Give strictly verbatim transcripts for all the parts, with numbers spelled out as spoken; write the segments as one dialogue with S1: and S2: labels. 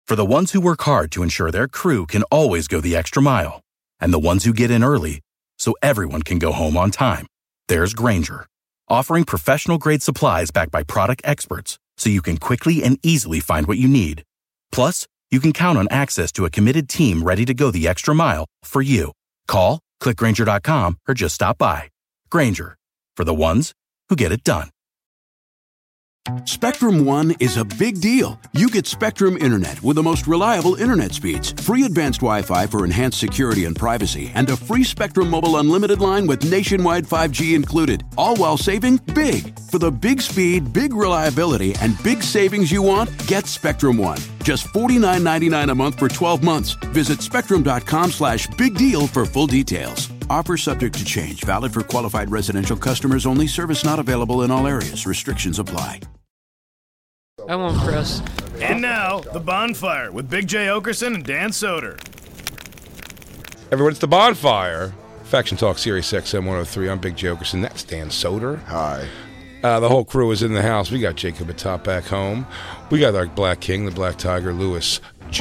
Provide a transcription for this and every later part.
S1: For the ones who work hard to ensure their crew can always go the extra mile, and the ones who get in early so everyone can go home on time, there's Grainger, offering professional-grade supplies backed by product experts so you can quickly and easily find what you need. Plus, you can count on access to a committed team ready to go the extra mile for you. Call, click Grainger dot com, or just stop by. Grainger, for the ones who get it done.
S2: Spectrum One is a big deal. You get Spectrum Internet with the most reliable internet speeds, free advanced Wi-Fi for enhanced security and privacy, and a free Spectrum Mobile Unlimited line with nationwide five G included, all while saving big. For the big speed, big reliability, and big savings you want, get Spectrum One. Just forty-nine ninety-nine a month for twelve months. Visit spectrum.com slash big deal for full details. Offer subject to change. Valid for qualified residential customers only. Service not available in all areas. Restrictions apply.
S3: I won't press.
S4: And now, The Bonfire with Big J. Okerson and Dan Soder.
S5: Everyone, it's The Bonfire. Faction Talk Sirius X M one oh three. I'm Big J. Okerson. That's Dan Soder.
S6: Hi.
S5: Uh, the whole crew is in the house. We got Jacob at top back home. We got our Black King, the Black Tiger, Lewis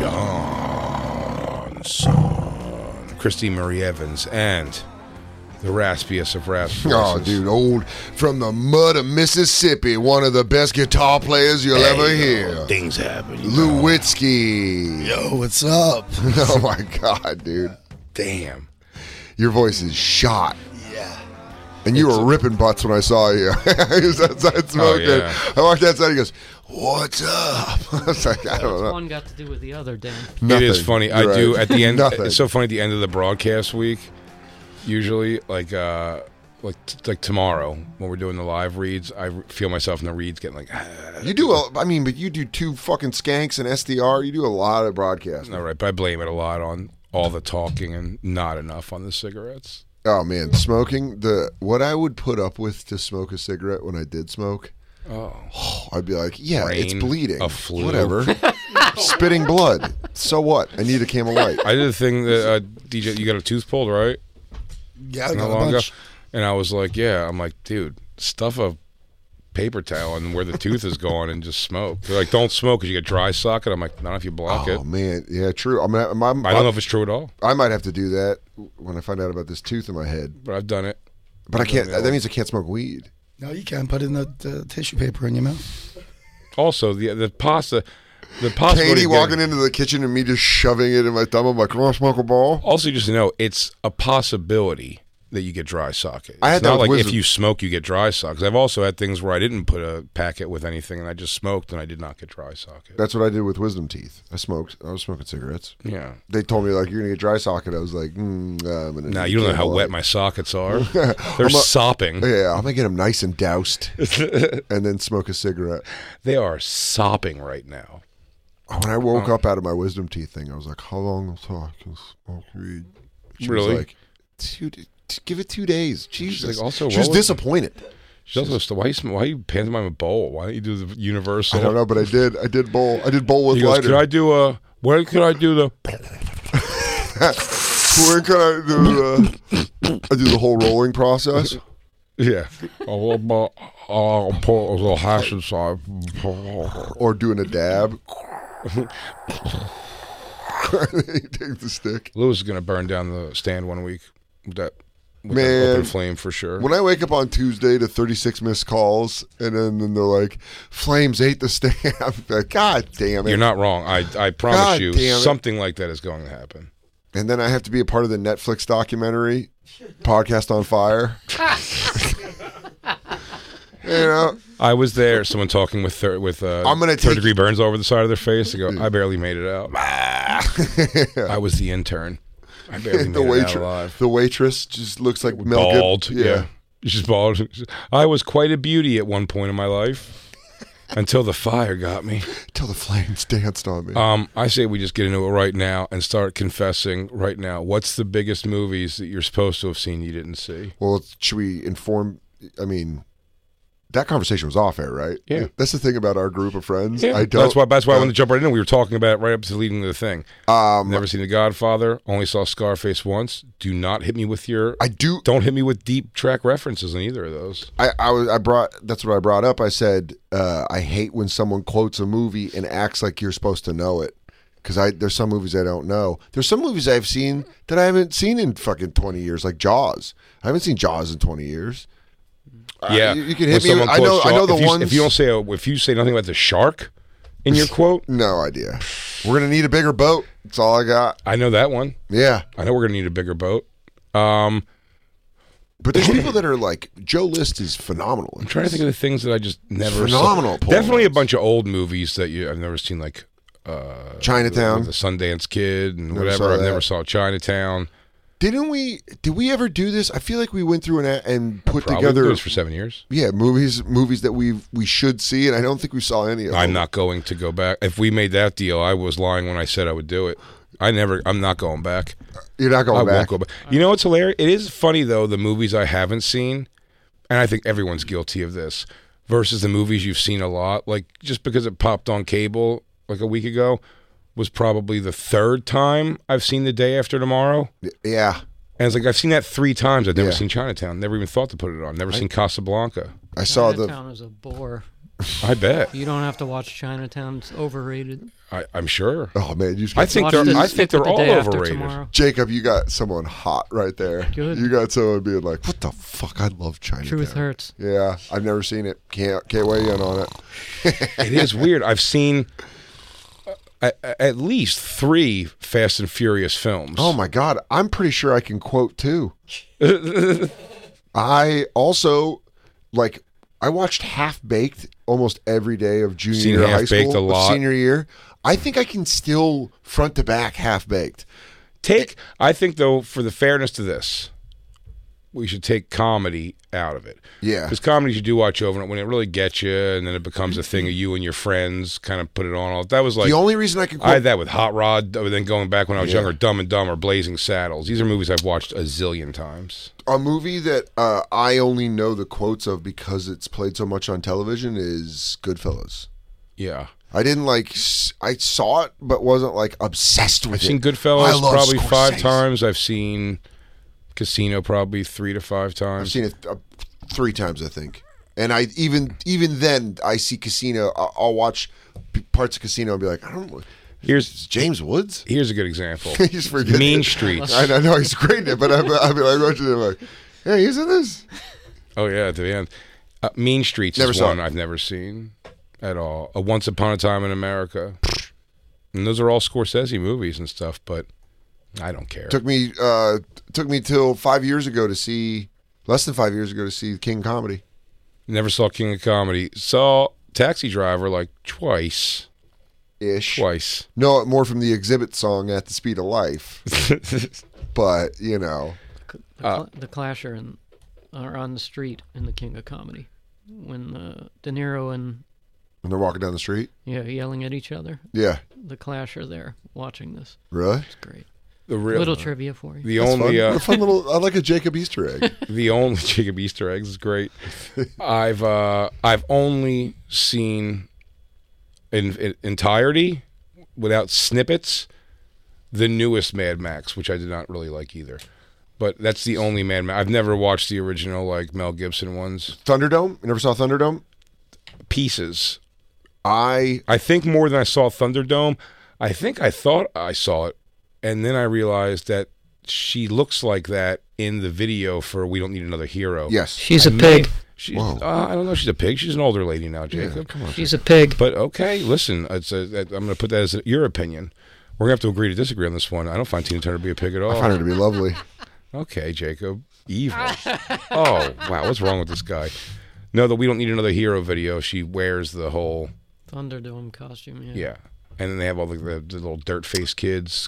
S5: Johnson, Christine Marie Evans, and the raspiest of rasp voices.
S6: Oh, dude, old from the mud of Mississippi, one of the best guitar players you'll
S5: Hey,
S6: ever
S5: yo,
S6: hear.
S5: Things happen.
S6: Lewitsky.
S7: Yo, what's up?
S6: Oh, my God, dude.
S5: Damn.
S6: Your voice is shot.
S7: Yeah.
S6: And you
S5: It's
S6: were
S5: a-
S6: ripping butts when I saw you. He was outside smoking.
S5: Oh, yeah.
S6: I walked outside, he goes, what's up? I was like, I don't
S3: What's
S6: know.
S3: one got to do with the other, Dan?
S6: Nothing.
S5: It is funny. I
S6: You're
S5: do
S6: right.
S5: at the end.
S6: Nothing.
S5: It's so funny at the end of the broadcast week. Usually, like uh, like t- like tomorrow when we're doing the live reads, I re- feel myself in the reads getting like.
S6: You do, a, I mean, but you do two fucking skanks and S D R. You do a lot of broadcasting.
S5: All right, but I blame it a lot on all the talking and not enough on the cigarettes.
S6: Oh, man, smoking, the what I would put up with to smoke a cigarette when I did smoke,
S5: Oh,
S6: I'd be like, yeah, it's
S5: Brain,
S6: bleeding.
S5: a flu.
S6: Whatever. Spitting blood. So what? I need a Camel Light.
S5: I did a thing that uh, D J, you got a tooth pulled, right?
S7: Yeah, I
S5: Not
S7: got a
S5: long ago,
S7: bunch.
S5: and I was like, yeah. I'm like, dude, stuff a paper towel and where the tooth is going and just smoke. They're like, don't smoke because you get dry socket. I'm like, not if you block
S6: Oh,
S5: it.
S6: man. Yeah, true. I mean, I, my,
S5: I don't know if it's true at all,
S6: I might have to do that when I find out about this tooth in my head.
S5: but I've done it.
S6: But I can't.
S5: Yeah.
S6: That means I can't smoke weed.
S7: No, you can't put in the, the tissue paper in your mouth.
S5: Also, the the pasta, the possibility.
S6: Katie
S5: of
S6: walking
S5: getting-
S6: into the kitchen and me just shoving it in my thumb. I'm like, "Come on, smoke a ball."
S5: Also, just to know, it's a possibility that you get dry socket.
S6: I had
S5: It's
S6: that
S5: not
S6: with
S5: like if
S6: Wisdom.
S5: you smoke, you get dry socket. 'Cause I've also had things where I didn't put a packet with anything and I just smoked and I did not get dry socket.
S6: That's what I did with wisdom teeth. I smoked. I was smoking cigarettes.
S5: Yeah.
S6: They told me like you're gonna get dry socket. I was like, mm, uh, I'm gonna
S5: Now
S6: need
S5: you don't know
S6: Camel
S5: how wet
S6: Light.
S5: my sockets are. They're
S6: I'm a-
S5: sopping.
S6: Yeah, I'm gonna get them nice and doused, and then smoke a cigarette.
S5: They are sopping right now.
S6: When I woke up out of my wisdom teeth thing, I was like, "How long until I can smoke weed?" She
S5: Really?
S6: was like, two, t- give it two days. Jesus.
S5: like, also,
S6: she was
S5: what was-
S6: disappointed.
S5: She's also st- why you sm- why you pantomime a bowl? Why don't you do the universal?
S6: I don't know, but I did. I did bowl. I did bowl with
S5: He goes,
S6: lighter.
S5: could I do a? Where could I do the?
S6: Where can I do? Uh, I do the whole rolling process.
S5: Yeah. A little bit. I'll put a little hash inside.
S6: Or doing a dab. You take the stick.
S5: Lewis is gonna burn down the stand one week with that, with
S6: Man.
S5: that open flame for sure.
S6: When I wake up on Tuesday to thirty-six missed calls, and then, then they're like, "Flames ate the stand." I'm like, God damn it!
S5: You're not wrong. I I promise
S6: God
S5: you,
S6: damn it.
S5: something like that is going to happen.
S6: And then I have to be a part of the Netflix documentary, Podcast on Fire. You know,
S5: I was there. Someone talking with thir- with uh,
S6: I'm gonna
S5: third
S6: take-
S5: degree burns all over the side of their face. They go, I barely made it out. I was the intern. I barely
S6: the
S5: made it out
S6: waitress,
S5: alive.
S6: the waitress just looks like Mel Gib-
S5: Bald. Yeah. She's bald. I was quite a beauty at one point in my life until the fire got me.
S6: Till the flames danced on me.
S5: Um, I say we just get into it right now and start confessing right now. What's the biggest movies that you're supposed to have seen you didn't see?
S6: Well, should we inform? I mean, that conversation was off air, right?
S5: Yeah.
S6: That's the thing about our group of friends.
S5: Yeah,
S6: I don't.
S5: that's why. That's why I
S6: uh,
S5: wanted to jump right in. We were talking about it right up to leading to the thing.
S6: Um,
S5: Never seen The Godfather. Only saw Scarface once. Do not hit me with your.
S6: I do.
S5: Don't hit me with deep track references in either of those.
S6: I, I was. I brought. That's what I brought up. I said uh, I hate when someone quotes a movie and acts like you're supposed to know it. because I there's some movies I don't know. There's some movies I've seen that I haven't seen in fucking twenty years, like Jaws. I haven't seen Jaws in twenty years.
S5: Yeah,
S6: Uh, you, you can
S5: When
S6: hit me.
S5: someone
S6: I know.
S5: quotes
S6: I know
S5: Jaws-
S6: the
S5: if you,
S6: ones.
S5: If you don't say a, if you say nothing about the shark in your quote,
S6: no idea. We're gonna need a bigger boat. That's all I got.
S5: I know that one.
S6: Yeah,
S5: I know we're gonna need a bigger boat. Um,
S6: but there's people that are like Joe List is phenomenal.
S5: I'm trying to think of the things that I just never
S6: Phenomenal
S5: saw.
S6: Paul
S5: Definitely a
S6: Rudd.
S5: bunch of old movies that you I've never seen, like uh,
S6: Chinatown.
S5: the, the Sundance Kid, and
S6: Never
S5: whatever.
S6: saw
S5: I've
S6: that.
S5: never saw Chinatown.
S6: Didn't we? Did we ever do this? I feel like we went through and and put
S5: Probably
S6: together.
S5: did this for seven years.
S6: Yeah, movies movies that we we should see, and I don't think we saw any of them.
S5: I'm not going to go back. If we made that deal, I was lying when I said I would do it. I never. I'm not going back.
S6: You're not going
S5: I
S6: back.
S5: won't go back. You know what's hilarious? It is funny though, the movies I haven't seen, and I think everyone's guilty of this, versus the movies you've seen a lot. Like just because it popped on cable like a week ago was probably the third time I've seen The Day After Tomorrow.
S6: Yeah,
S5: And it's like I've seen that three times. I've never
S6: Yeah.
S5: seen Chinatown. Never even thought to put it on. Never seen Casablanca.
S6: I saw the.
S3: Chinatown is a bore.
S5: I bet.
S3: You don't have to watch Chinatown. It's overrated.
S5: I, I'm sure.
S6: Oh man, you.
S5: I think
S3: Watch
S5: they're.
S3: this-
S5: I
S3: stick
S5: think they're
S3: with The
S5: all
S3: Day After
S5: overrated.
S3: Tomorrow.
S6: Jacob, you got someone hot right there.
S3: Good.
S6: You got someone being like, "What the fuck? I love Chinatown."
S3: Truth hurts.
S6: Yeah, I've never seen it. Can't can't weigh in on it.
S5: It is weird. I've seen uh, a- at least three Fast and Furious films.
S6: Oh my god, I'm pretty sure I can quote too. I also like. I watched Half Baked almost every day of junior
S5: Seen
S6: year of high
S5: Half-Baked
S6: school,
S5: a
S6: of
S5: lot.
S6: senior year. I think I can still front to back Half Baked.
S5: Take. I think though, for the fairness to this, we should take comedy out of it.
S6: Yeah.
S5: Because comedies you do watch over and when it really gets you, and then it becomes a thing of you and your friends kind of put it on. All that was like
S6: the only reason I can
S5: I
S6: quote
S5: had that with Hot Rod. Then going back when I was
S6: Yeah.
S5: younger, Dumb and Dumber, Blazing Saddles. These are movies I've watched a zillion times.
S6: a movie that uh, I only know the quotes of because it's played so much on television is Goodfellas.
S5: Yeah.
S6: I didn't like. s- I saw it, but wasn't like obsessed with
S5: I've
S6: it.
S5: seen
S6: I
S5: Goodfellas
S6: love
S5: probably five
S6: Scorsese.
S5: times. I've seen Casino probably three to five
S6: I've
S5: times.
S6: seen it uh, three times, I think. And I even even then I see Casino. I'll, I'll watch p- parts of Casino and be like, I don't know.
S5: Here's
S6: It's James Woods.
S5: here's a good example.
S6: He's forgetting.
S5: Mean Streets.
S6: I, I know he's great in it, but I'm, I'm like watching it like, yeah, he's in this.
S5: Oh yeah, at the end. Uh, Mean Streets
S6: Never
S5: is
S6: saw
S5: one
S6: it.
S5: I've never seen at all. A Once Upon a Time in America. And those are all Scorsese movies and stuff, but I don't care.
S6: Took me uh, took me till five years ago to see, less than five years ago to see King Comedy.
S5: Never saw King of Comedy. Saw Taxi Driver like twice.
S6: Ish.
S5: Twice.
S6: Know it more from the Exhibit song "At the Speed of Life," but you know,
S3: The,
S5: Uh,
S3: cl- the Clash are, in, are on the street in the King of Comedy. When uh, De Niro and
S6: when they're walking down the street.
S3: yeah yelling at each other,
S6: Yeah,
S3: the Clash are there watching this.
S6: really.
S3: It's great.
S5: The real,
S3: Little trivia for you.
S5: the
S6: That's
S5: only
S6: fun.
S5: uh,
S6: What a fun little. I like a Jacob Easter egg.
S5: the only Jacob Easter eggs is great. I've uh, I've only seen in, in entirety without snippets the newest Mad Max, which I did not really like either. But that's the only Mad Max. I've never watched the original like Mel Gibson ones.
S6: Thunderdome. You never saw Thunderdome?
S5: Pieces.
S6: I
S5: I think more than I saw Thunderdome. I think I thought I saw it, and then I realized that she looks like that in the video for "We Don't Need Another Hero."
S6: yes.
S3: She's
S5: I
S3: a
S5: may-
S3: pig.
S5: She's,
S6: Whoa.
S5: uh, I don't know. if She's a pig. She's an older lady now,
S6: Yeah,
S5: Jacob.
S6: come on.
S3: She's a pig.
S5: But okay, listen. It's a, I'm going to put that as your opinion. We're going to have to agree to disagree on this one. I don't find Tina Turner to be a pig at all.
S6: I find her to be lovely.
S5: Okay, Jacob. Evil. Oh, wow. What's wrong with this guy? No, that we don't need another hero video. She wears the whole,
S3: Thunderdome costume. Yeah.
S5: yeah. And then they have all the, the, the little dirt faced kids.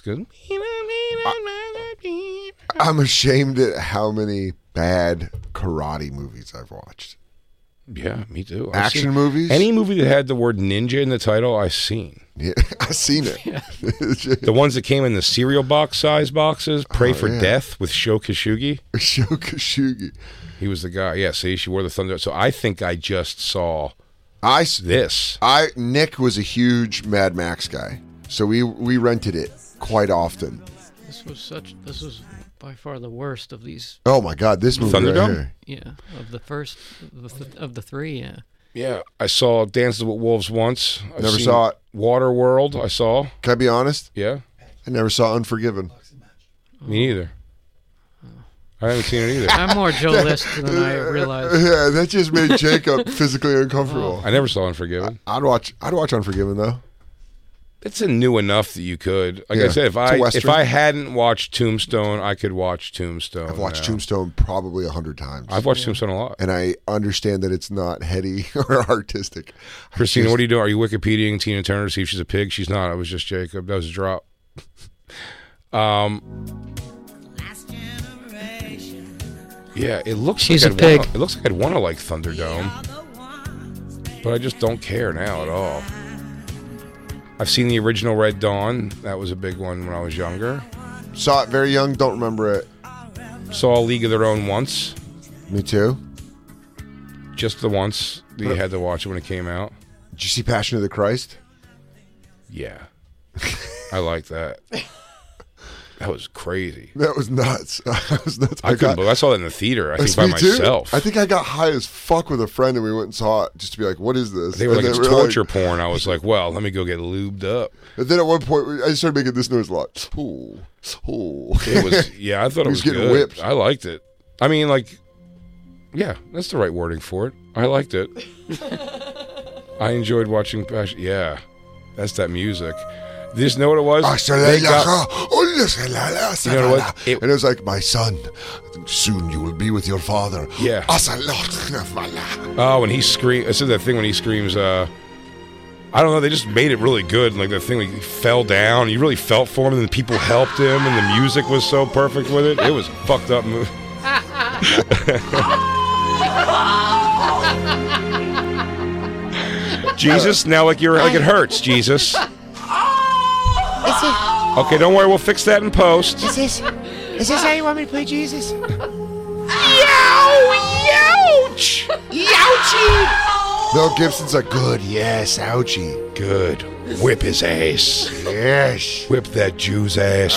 S6: I'm ashamed at how many bad karate movies I've watched.
S5: Yeah, me too. I've
S6: Action
S5: seen-
S6: movies.
S5: Any movie that had the word ninja in the title, I've seen.
S6: Yeah, I've seen it.
S5: The ones that came in the cereal box size boxes, Pray
S6: Oh,
S5: for
S6: yeah.
S5: Death with Sho Kashugi.
S6: Sho Kashugi.
S5: He was the guy. Yeah, see, she wore the thunder. So I think I just saw
S6: I s-
S5: this.
S6: I Nick was a huge Mad Max guy, so we we rented it quite often.
S3: This was such. This was by far the worst of these.
S6: Oh my God, this movie
S5: Thunderdome?
S6: right here.
S3: Yeah, of the first of the, of the three. Yeah.
S5: Yeah, I saw Dances with Wolves once. I've
S6: Never
S5: seen
S6: saw it.
S5: Waterworld, I saw.
S6: Can I be honest?
S5: Yeah,
S6: I never saw Unforgiven.
S5: me neither. I haven't seen it either.
S3: I'm more Joe List than I realized.
S6: Yeah, that just made Jacob physically uncomfortable.
S5: I never saw Unforgiven.
S6: I'd watch. I'd watch Unforgiven though.
S5: It's a new enough that you could. Like
S6: Yeah,
S5: I said, if
S6: it's a
S5: I if
S6: Western.
S5: I hadn't watched Tombstone, I could watch Tombstone.
S6: I've watched
S5: now.
S6: Tombstone probably a hundred times.
S5: I've watched Tombstone a lot.
S6: and I understand that it's not heady or artistic.
S5: Christina, what are you doing? Are you Wikipediaing Tina Turner to see if she's a pig? She's not. It was just Jacob. That was a drop. um. Yeah, it looks
S3: She's
S5: like
S3: a
S5: I'd
S3: pig.
S5: Wanna, it looks like I'd want to like Thunderdome, but I just don't care now at all. I've seen the original Red Dawn. That was a big one when I was younger.
S6: Saw it very young. Don't remember it.
S5: Saw League of Their Own once.
S6: Me too.
S5: Just the once that you had to watch it when it came out.
S6: Did you see Passion of the Christ?
S5: Yeah. I like that. That was crazy.
S6: That was nuts. That was nuts.
S5: I couldn't believe I saw that in the theater, I think by
S6: Me too.
S5: myself.
S6: I think I got high as fuck with a friend and we went and saw it just to be like, what is this?
S5: They were like,
S6: and
S5: it's
S6: then
S5: torture
S6: like-
S5: porn. I was like, well, let me go get lubed up.
S6: and then at one point, I started making this noise a lot. Ooh, ooh.
S5: It was, yeah, I thought it
S6: He
S5: was,
S6: was getting
S5: good.
S6: whipped.
S5: I liked it. I mean, like, yeah, that's the right wording for it. I liked it. I enjoyed watching Passion. Yeah, that's that music. You just know what it was? They got- You know what? It-
S6: and it was like, my son, soon you will be with your father.
S5: Yeah. Oh, when he screams, I said that thing when he screams, uh, I don't know, they just made it really good. Like the thing, like he fell down, you really felt for him, and the people helped him, and the music was so perfect with it. It was a fucked up movie. Jesus, now like you're like it hurts, Jesus. Okay, don't worry, we'll fix that in post.
S8: Is this, is this how you want me to play Jesus?
S5: Ouch!
S8: Youchie!
S6: Mel Gibson's like, good, yes, ouchie.
S5: Good. Whip his ass.
S6: Yes.
S5: Whip that Jew's ass.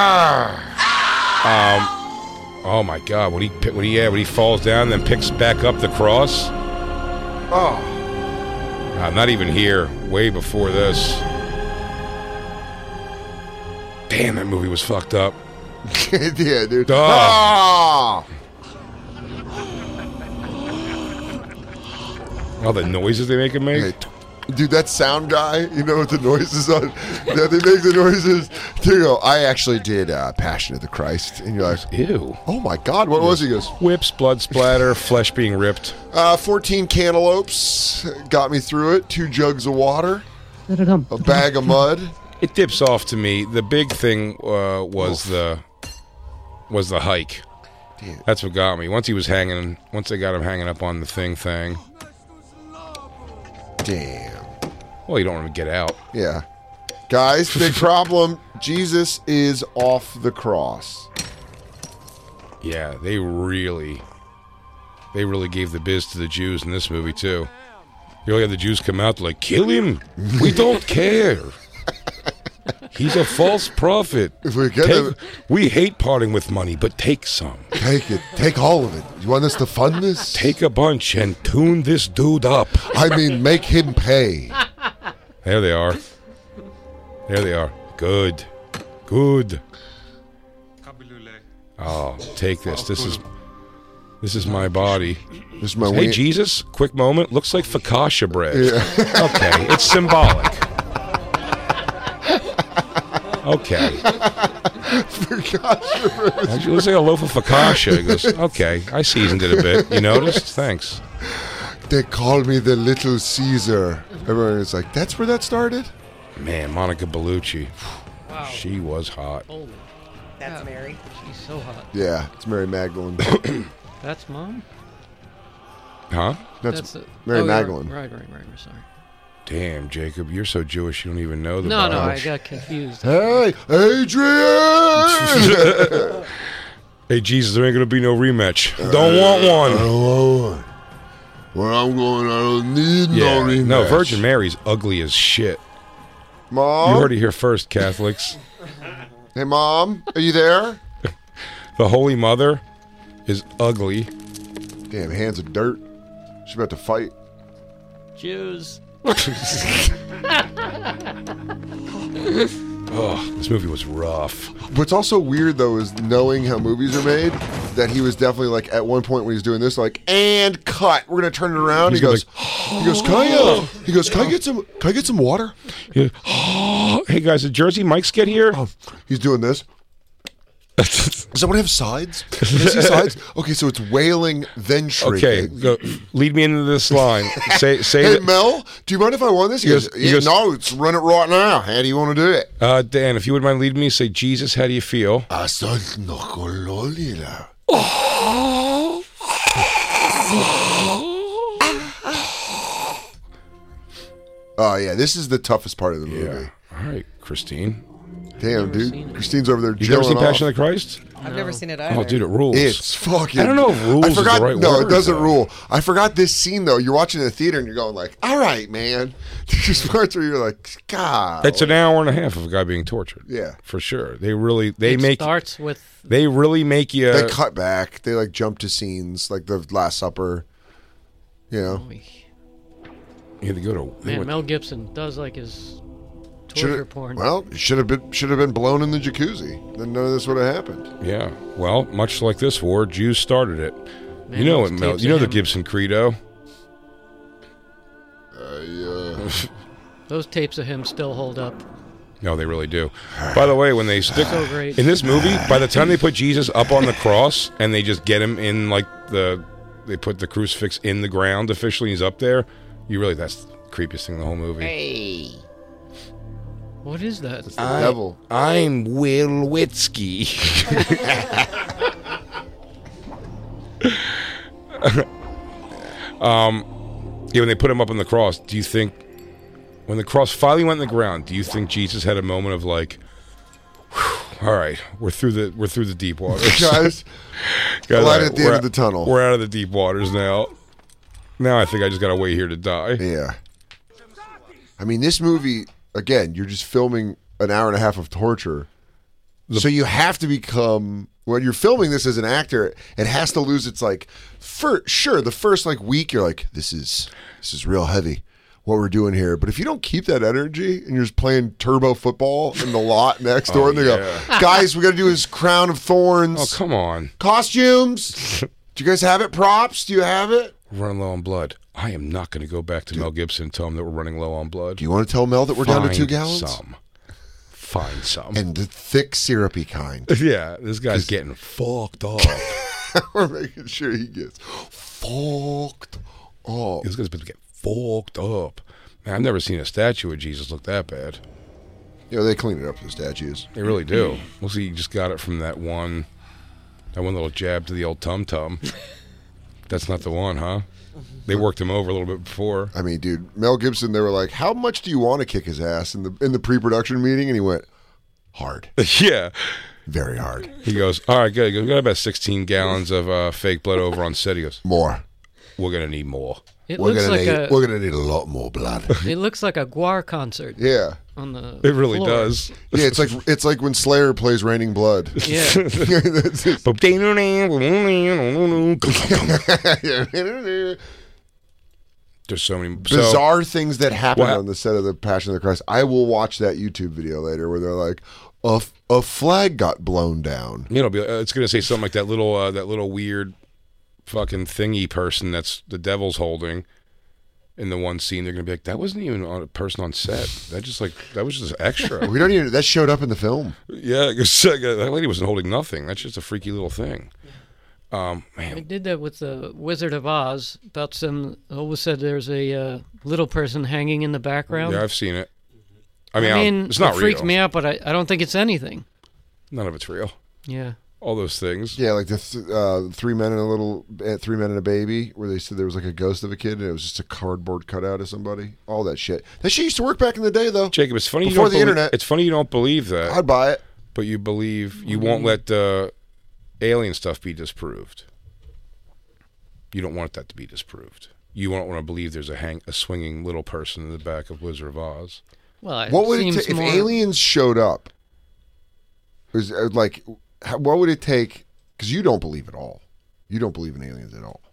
S5: Um. Oh my God! When he pi- when he yeah when he falls down, then picks back up the cross.
S6: Oh.
S5: I'm not even here. Way before this. Damn, that movie was fucked up.
S6: Yeah, dude.
S5: Duh.
S6: Ah!
S5: All the noises they make him make.
S6: Hey, dude, that sound guy, you know what the noises are? Yeah, they make the noises. There you go. I actually did uh, Passion of the Christ. And you're like,
S5: Ew.
S6: oh my God, what was he? He goes,
S5: Whips, blood splatter, flesh being ripped.
S6: uh, fourteen cantaloupes got me through it. Two jugs of water. A bag of mud.
S5: It dips off to me. The big thing uh, was the was the hike.
S6: Damn.
S5: That's what got me. Once he was hanging, once they got him hanging up on the thing thing.
S6: Damn.
S5: Well, you don't want to get out.
S6: Yeah. Guys, big problem. Jesus is off the cross.
S5: Yeah, they really, they really gave the biz to the Jews in this movie too. You only have the Jews come out like, kill him. We don't care. He's a false prophet.
S6: If we get
S5: Take-
S6: him,
S5: we hate parting with money, but take some.
S6: take it. Take all of it. You want us to fund this?
S5: Take a bunch and tune this dude up.
S6: I mean, make him pay.
S5: There they are. There they are. Good. Good. Oh, take this. This is this is my body.
S6: This is my
S5: Hey,
S6: wing-
S5: Jesus, quick moment. Looks like focaccia bread. Okay, it's symbolic. Okay. It looks like a loaf of focaccia. He goes, okay, I seasoned it a bit. You noticed? Thanks.
S6: They call me the Little Caesar. Everyone is like, that's where that started?
S5: Man, Monica Bellucci.
S3: Wow.
S5: She was hot.
S3: Holy
S8: That's
S3: cow.
S8: Mary.
S3: She's so hot.
S6: Yeah, it's Mary Magdalene.
S3: That's mom?
S5: Huh?
S6: That's,
S3: the-
S6: Mary
S3: oh, yeah,
S6: Magdalene.
S3: Right, right, right. Sorry.
S5: Damn, Jacob, you're so Jewish you don't even know the
S3: No, no,
S5: Bible.
S3: I got confused.
S6: Hey, Adrian!
S5: Hey, Jesus, there ain't going to be no rematch. Don't want one.
S6: Oh, where I'm going, I don't need
S5: Yeah.
S6: no rematch.
S5: No, Virgin Mary's ugly as shit.
S6: Mom?
S5: You heard it here first, Catholics.
S6: Hey, Mom, are you there?
S5: The Holy Mother is ugly.
S6: Damn, hands of dirt. She's about to fight.
S3: Jews.
S5: Oh, this movie was rough.
S6: What's also weird though is knowing how movies are made. That he was definitely like at one point when he's doing this, like, and cut. We're gonna turn it around.
S5: He's
S6: he goes,
S5: like,
S6: he goes, can I? Uh, he goes, can I get some? Can I get some water?
S5: Yeah. Oh, hey guys, did Jersey Mike's get here?
S6: Oh, he's doing this. Does someone have sides? Does he see sides? Okay, so it's wailing, then shrieking.
S5: Okay, go, lead me into this line. Say, say.
S6: Hey
S5: that,
S6: Mel, do you mind if I want this? He,
S5: He
S6: goes,
S5: goes- he
S6: yeah,
S5: goes-
S6: no, let's run it right now. How do you want to do it?
S5: uh, Dan, if you would mind leading me, say, Jesus, how do you feel?
S6: I started no cololila. Oh yeah, this is the toughest part of the movie.
S5: Yeah. All right, Christine.
S6: Damn, dude, Christine's over there.
S5: You never seen
S6: jilling
S5: Passion
S6: off.
S5: of the Christ?
S9: I've never seen it either.
S5: Oh, dude, it rules.
S6: It's fucking.
S5: I don't know if rules
S6: I
S5: is
S6: forgot.
S5: the right
S6: no,
S5: word,
S6: it doesn't
S5: though.
S6: rule. I forgot this scene though. You're watching it in the theater and you're going like, "All right, man." There's parts where you're like, "God."
S5: It's an hour and a half of a guy being tortured.
S6: Yeah.
S5: For sure. They really, they
S3: it
S5: make,
S3: starts with
S5: they really make you.
S6: They cut back. They like jump to scenes like the Last Supper. You know.
S5: You had to go to. they
S3: man.
S5: went-
S3: Mel Gibson does like his torture
S6: Should've-
S3: porn.
S6: Well, should have been should have been blown in the jacuzzi. Then none of this would have happened.
S5: Yeah. Well, much like this war, Jews started it.
S3: Man,
S5: you know
S3: those
S5: what, Mel?
S3: tapes
S5: You know
S3: of
S5: the
S3: him-
S5: Gibson credo.
S6: Uh, yeah.
S3: Those tapes of him still hold up.
S5: No, they really do. By the way, when they stick
S3: So great.
S5: in this movie, by the time they put Jesus up on the cross and they just get him in like the, they put the crucifix in the ground officially. He's up there. You really, that's the creepiest thing in the whole movie.
S8: Hey.
S3: What is that?
S6: It's the devil.
S5: I'm Will Witzky. um, yeah, when they put him up on the cross, do you think when the cross finally went in the ground, do you think Jesus had a moment of like, "Whew, all right, we're through the we're through the deep waters,
S6: Guys,
S5: Guys,
S6: light
S5: all
S6: at the
S5: we're
S6: end
S5: out-
S6: of the tunnel."
S5: We're out of the deep waters now. Now I think I just gotta wait here to die."
S6: Yeah. I mean, this movie, again, you're just filming an hour and a half of torture. So you have to become, when you're filming this as an actor, it has to lose its like, for sure, the first like week, you're like, this is, this is real heavy, what we're doing here. But if you don't keep that energy and you're just playing turbo football in the lot next door,
S5: Oh,
S6: and they
S5: yeah.
S6: go, guys, we got to do his crown of thorns.
S5: Oh come on,
S6: Costumes. Do you guys have it? Props? Do you have it?
S5: we're running low on blood. I am not going to go back to Mel Gibson and tell him that we're running low on blood.
S6: Do you want to tell Mel that we're down to two
S5: Find
S6: gallons?
S5: Some. Find some.
S6: And the thick, syrupy kind.
S5: Yeah, this guy's getting fucked up.
S6: We're making sure he gets fucked up.
S5: This guy's been getting fucked up. Man, I've never seen a statue of Jesus look that bad.
S6: You know, they clean it up, the statues.
S5: They really do. We'll see. You just got it from that one, that one little jab to the old tum tum. That's not the one, huh? They worked him over a little bit before.
S6: I mean, dude, Mel Gibson, they were like, how much do you want to kick his ass in the in the pre-production meeting? And he went, hard.
S5: Yeah.
S6: Very hard.
S5: He goes, all right, good. He goes, we got about sixteen gallons of uh, fake blood over on set. He goes,
S6: more.
S5: We're going to need more.
S3: It
S6: We're
S3: looks
S6: gonna
S3: like
S6: need
S3: a.
S6: we're gonna need a lot more blood.
S3: It looks like a Guar concert
S6: Yeah.
S3: on the.
S5: It really
S3: floor.
S5: does.
S6: Yeah, it's like it's like when Slayer plays Raining Blood.
S3: Yeah.
S6: That's it.
S5: There's so many so,
S6: Bizarre things that happen
S5: Well,
S6: on the set of the Passion of the Christ. I will watch that YouTube video later where they're like, a, f- a flag got blown down.
S5: You know, it'll be, uh, it's going to say something like that little, uh, that little weird, fucking thingy person that's the devil's holding. In the one scene, they're going to be like, "That wasn't even on a person on set. That just like that was just extra."
S6: We don't even. That showed up in the film.
S5: Yeah, 'cause, uh, that lady wasn't holding nothing. That's just a freaky little thing. Um, man,
S3: I did that with the Wizard of Oz. About some, always said there's a uh, little person hanging in the background.
S5: yeah, I've seen it. I mean,
S3: I
S5: I
S3: mean,
S5: it's not
S3: it freaks
S5: real.
S3: me out, but I, I don't think it's anything.
S5: None of it's real.
S3: Yeah.
S5: All those things.
S6: Yeah, like the th- uh, three men and a little uh, three men and a baby, where they said there was like a ghost of a kid and it was just a cardboard cutout of somebody. All that shit. That shit used to work back in the day, though.
S5: Jacob, it's funny you
S6: Before
S5: don't
S6: the
S5: believe,
S6: internet.
S5: It's funny you don't believe that,
S6: I'd buy it.
S5: but you believe you won't let uh, alien stuff be disproved. You don't want that to be disproved. You don't want to believe there's a hang, a swinging little person in the back of Wizard of Oz.
S3: Well, it
S6: What would it
S3: seems
S6: take if
S3: more-
S6: aliens showed up? Was uh, like, how, what would it take? Because you don't believe at all. You don't believe in aliens at all.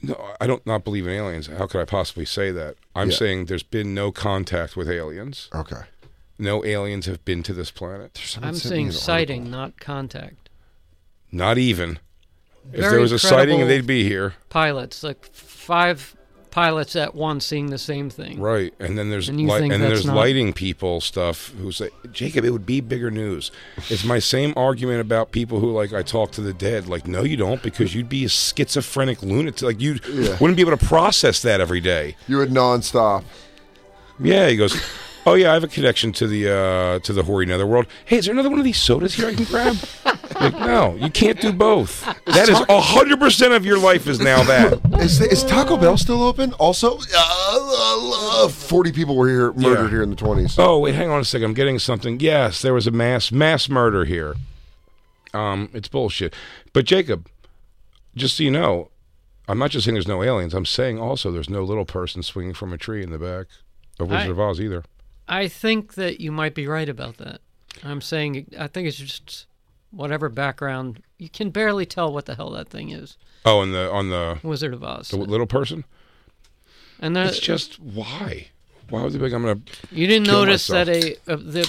S5: No, I don't not believe in aliens. How could I possibly say that? I'm
S6: Yeah.
S5: saying there's been no contact with aliens.
S6: Okay.
S5: No aliens have been to this planet.
S3: I'm saying sighting, not contact.
S5: Not even. If
S3: Very
S5: there was a sighting,
S3: credible
S5: they'd be here.
S3: Pilots, like five pilots at once seeing the same thing.
S5: Right, and then there's
S3: And you
S5: li-
S3: think
S5: and then
S3: that's
S5: there's
S3: not-
S5: lighting people stuff who say, Jacob, it would be bigger news. It's my same argument about people who like I talk to the dead. Like, no, you don't, because you'd be a schizophrenic lunatic. Like you
S6: Yeah.
S5: wouldn't be able to process that every day.
S6: You would nonstop.
S5: Yeah, he goes, oh yeah, I have a connection to the uh, to the hoary netherworld. Hey, is there another one of these sodas here I can grab? Like, no, you can't do both. That is a hundred percent of your life is now that.
S6: Is, is Taco Bell still open? Also, uh, uh, forty people were here murdered
S5: Yeah.
S6: here in the twenties.
S5: Oh wait, hang on a second. I'm getting something. Yes, there was a mass mass murder here. Um, it's bullshit. But Jacob, just so you know, I'm not just saying there's no aliens. I'm saying also there's no little person swinging from a tree in the back of Wizard
S3: I-
S5: of Oz either.
S3: I think that you might be right about that. I'm saying I think it's just whatever background. You can barely tell what the hell that thing is.
S5: Oh, and the on the
S3: Wizard of Oz.
S5: the little person.
S3: And there,
S5: It's just why? Why would they think I'm gonna?
S3: you didn't
S5: kill
S3: notice
S5: myself?
S3: that a uh, the,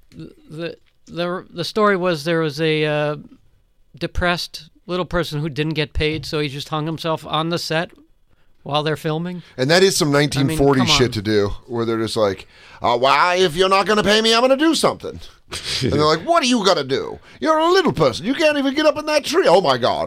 S3: the the the story was there was a uh, depressed little person who didn't get paid, so he just hung himself on the set while they're filming.
S6: And that is some nineteen forties
S3: I mean, come
S6: shit
S3: on.
S6: to do, where they're just like, oh, why, if you're not going to pay me, I'm going to do something. And they're like, what are you going to do? You're a little person. You can't even get up in that tree. Oh, my God.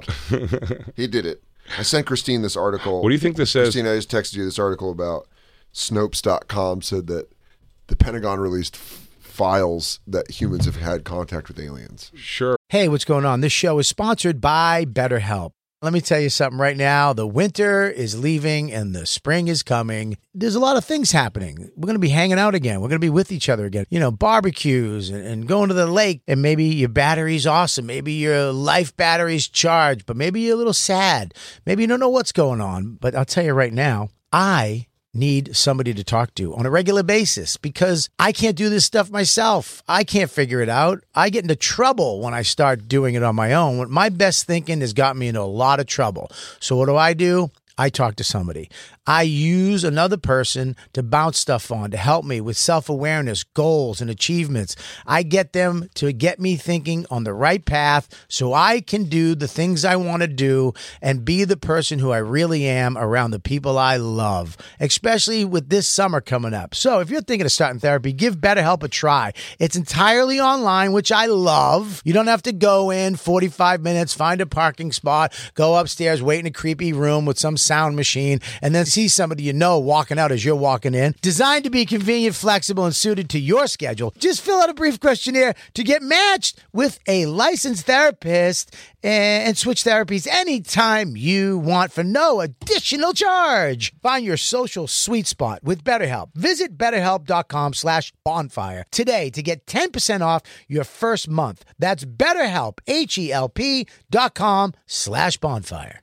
S6: He did it. I sent Christine this article.
S5: What do you think this says?
S6: Christine, I just texted you this article about Snopes dot com said that the Pentagon released f- files that humans have had contact with aliens.
S5: Sure.
S9: Hey, what's going on? This show is sponsored by BetterHelp. Let me tell you something right now. The winter is leaving and the spring is coming. There's a lot of things happening. We're going to be hanging out again. We're going to be with each other again. You know, barbecues and, and going to the lake. And maybe your battery's awesome. Maybe your life battery's charged, but maybe you're a little sad. Maybe you don't know what's going on. But I'll tell you right now, I need somebody to talk to on a regular basis because I can't do this stuff myself. I can't figure it out. I get into trouble when I start doing it on my own. My best thinking has got me into a lot of trouble. So what do I do? I talk to somebody. I use another person to bounce stuff on, to help me with self-awareness, goals, and achievements. I get them to get me thinking on the right path so I can do the things I want to do and be the person who I really am around the people I love, especially with this summer coming up. So if you're thinking of starting therapy, give BetterHelp a try. It's entirely online, which I love. You don't have to go in forty-five minutes, find a parking spot, go upstairs, wait in a creepy room with some sound machine, and then see somebody you know walking out as you're walking in. Designed to be convenient, flexible, and suited to your schedule. Just fill out a brief questionnaire to get matched with a licensed therapist and switch therapies anytime you want for no additional charge. Find your social sweet spot with BetterHelp. Visit betterhelp.com slash bonfire today to get ten percent off your first month. That's BetterHelp, H-E-L-P dot com slash bonfire.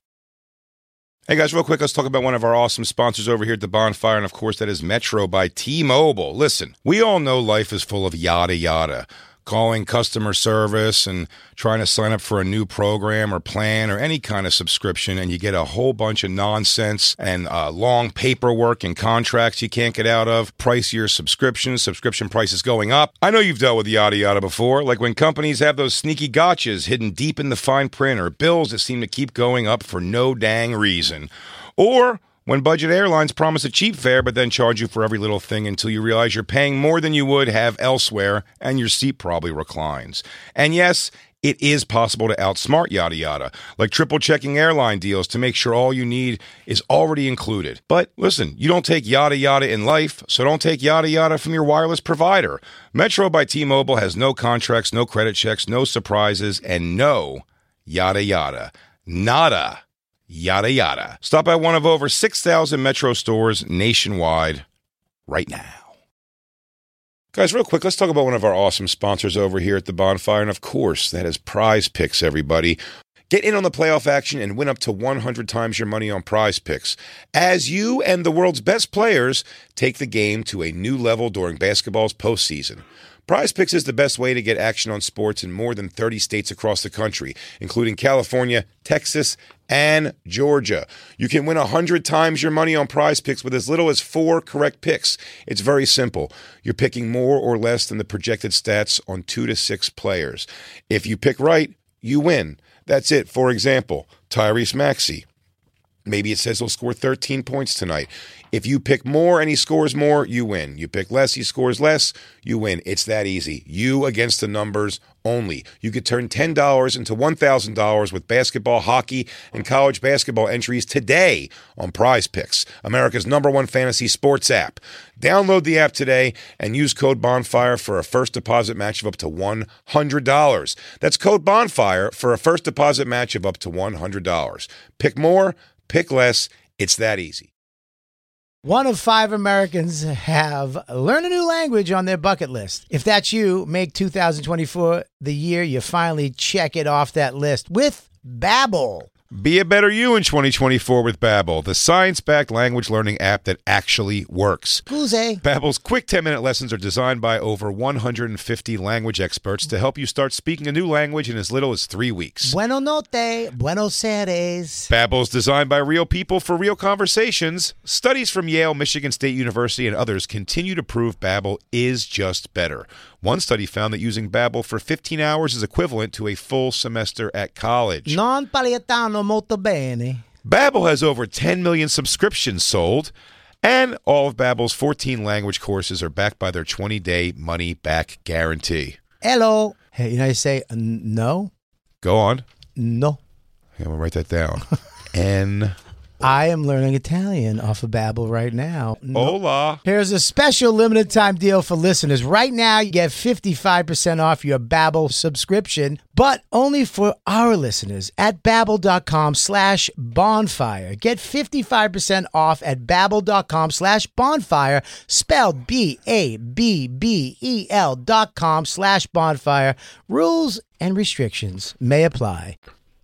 S5: Hey guys, real quick, let's talk about one of our awesome sponsors over here at the Bonfire, and of course that is Metro by T-Mobile. Listen, we all know life is full of yada yada. Calling customer service and trying to sign up for a new program or plan or any kind of subscription, and you get a whole bunch of nonsense and uh, long paperwork and contracts you can't get out of, pricier subscriptions, subscription prices going up. I know you've dealt with yada yada before, like when companies have those sneaky gotchas hidden deep in the fine print or bills that seem to keep going up for no dang reason. Or when budget airlines promise a cheap fare but then charge you for every little thing until you realize you're paying more than you would have elsewhere and your seat probably reclines. And yes, it is possible to outsmart yada yada, like triple checking airline deals to make sure all you need is already included. But listen, you don't take yada yada in life, so don't take yada yada from your wireless provider. Metro by T-Mobile has no contracts, no credit checks, no surprises, and no yada yada. Nada. Yada yada. Stop by one of over six thousand Metro stores nationwide right now. Guys, real quick, let's talk about one of our awesome sponsors over here at the Bonfire, and of course, that is Prize Picks, everybody. Get in on the playoff action and win up to one hundred times your money on Prize Picks as you and the world's best players take the game to a new level during basketball's postseason.
S10: Prize Picks is the best way to get action on sports in more than thirty states across the country, including California, Texas, and Georgia. You can win one hundred times your money on Prize Picks with as little as four correct picks. It's very simple. You're picking more or less than the projected stats on two to six players. If you pick right, you win. That's it. For example, Tyrese Maxey. Maybe it says he'll score thirteen points tonight. If you pick more and he scores more, you win. You pick less, he scores less, you win. It's that easy. You against the numbers only. You could turn ten dollars into one thousand dollars with basketball, hockey, and college basketball entries today on Prize Picks, America's number one fantasy sports app. Download the app today and use code BONFIRE for a first deposit match of up to one hundred dollars. That's code BONFIRE for a first deposit match of up to one hundred dollars. Pick more, pick less. It's that easy.
S9: One of five Americans have learn a new language on their bucket list. If that's you, make two thousand twenty-four the year you finally check it off that list with Babbel.
S10: Be a better you in twenty twenty-four with Babbel, the science-backed language learning app that actually works.
S9: Kuze.
S10: Babbel's quick ten-minute lessons are designed by over one hundred fifty language experts to help you start speaking a new language in as little as three weeks.
S9: Bueno notte, buenos aires.
S10: Babbel's designed by real people for real conversations. Studies from Yale, Michigan State University, and others continue to prove Babbel is just better. One study found that using Babbel for fifteen hours is equivalent to a full semester at college.
S9: Non paletano molto bene.
S10: Babbel has over ten million subscriptions sold, and all of Babbel's fourteen language courses are backed by their twenty-day money-back guarantee.
S9: Hello. Hey, you know how you say uh, no?
S10: Go on.
S9: No.
S10: I'm going to write that down. N.
S9: I am learning Italian off of Babbel right now. No.
S10: Hola.
S9: Here's a special limited time deal for listeners. Right now, you get fifty-five percent off your Babbel subscription, but only for our listeners at babbel.com slash bonfire. Get fifty-five percent off at babbel.com slash bonfire, spelled B A B B E L dot com slash bonfire. Rules and restrictions may apply.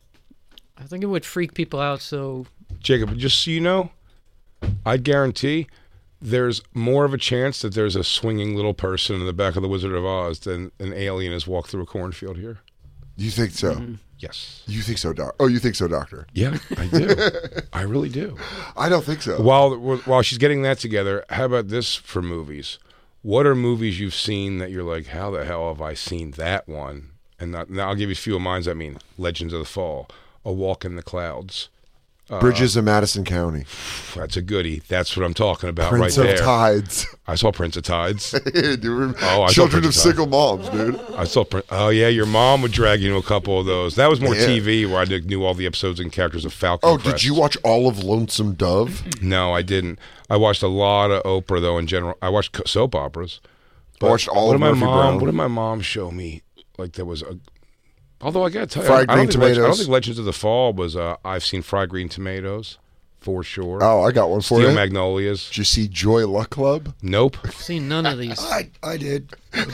S3: I think it would freak people out, so...
S5: Jacob, just so you know, I guarantee there's more of a chance that there's a swinging little person in the back of the Wizard of Oz than an alien has walked through a cornfield here.
S6: You think so?
S3: Mm-hmm.
S5: Yes.
S6: You think so, doc? Oh, you think so, doctor?
S5: Yeah, I do. I really do.
S6: I don't think so.
S5: While while she's getting that together, how about this for movies? What are movies you've seen that you're like, how the hell have I seen that one? And not, now I'll give you a few of mine. I mean, Legends of the Fall, A Walk in the Clouds. Uh,
S6: Bridges of Madison County.
S5: That's a goodie. That's what I'm talking about
S6: Prince
S5: right
S6: of
S5: there.
S6: Tides.
S5: I saw Prince of Tides.
S6: Dude,
S5: oh, I
S6: Children
S5: saw
S6: of
S5: Tides.
S6: Single Moms, dude.
S5: I saw. Prin- Oh yeah, your mom would drag you to a couple of those. That was more
S6: Yeah.
S5: T V where I did- knew all the episodes and characters of Falcon.
S6: Oh,
S5: Crest.
S6: did you watch all of Lonesome Dove?
S5: No, I didn't. I watched a lot of Oprah though. In general, I watched co- soap operas.
S6: I watched all
S5: what
S6: of
S5: did my
S6: Murphy
S5: mom,
S6: Brown.
S5: What did my mom show me? Like there was a. Although I gotta tell you,
S6: Fried
S5: I, I, don't
S6: green
S5: think Leg- I don't
S6: tomatoes.
S5: think Legends of the Fall was. Uh, I've seen Fried Green Tomatoes, for sure.
S6: Oh, I got one for
S5: Steel
S6: you.
S5: Magnolias.
S6: Did you see Joy Luck Club?
S5: Nope.
S3: I've seen none of these.
S7: I, I did.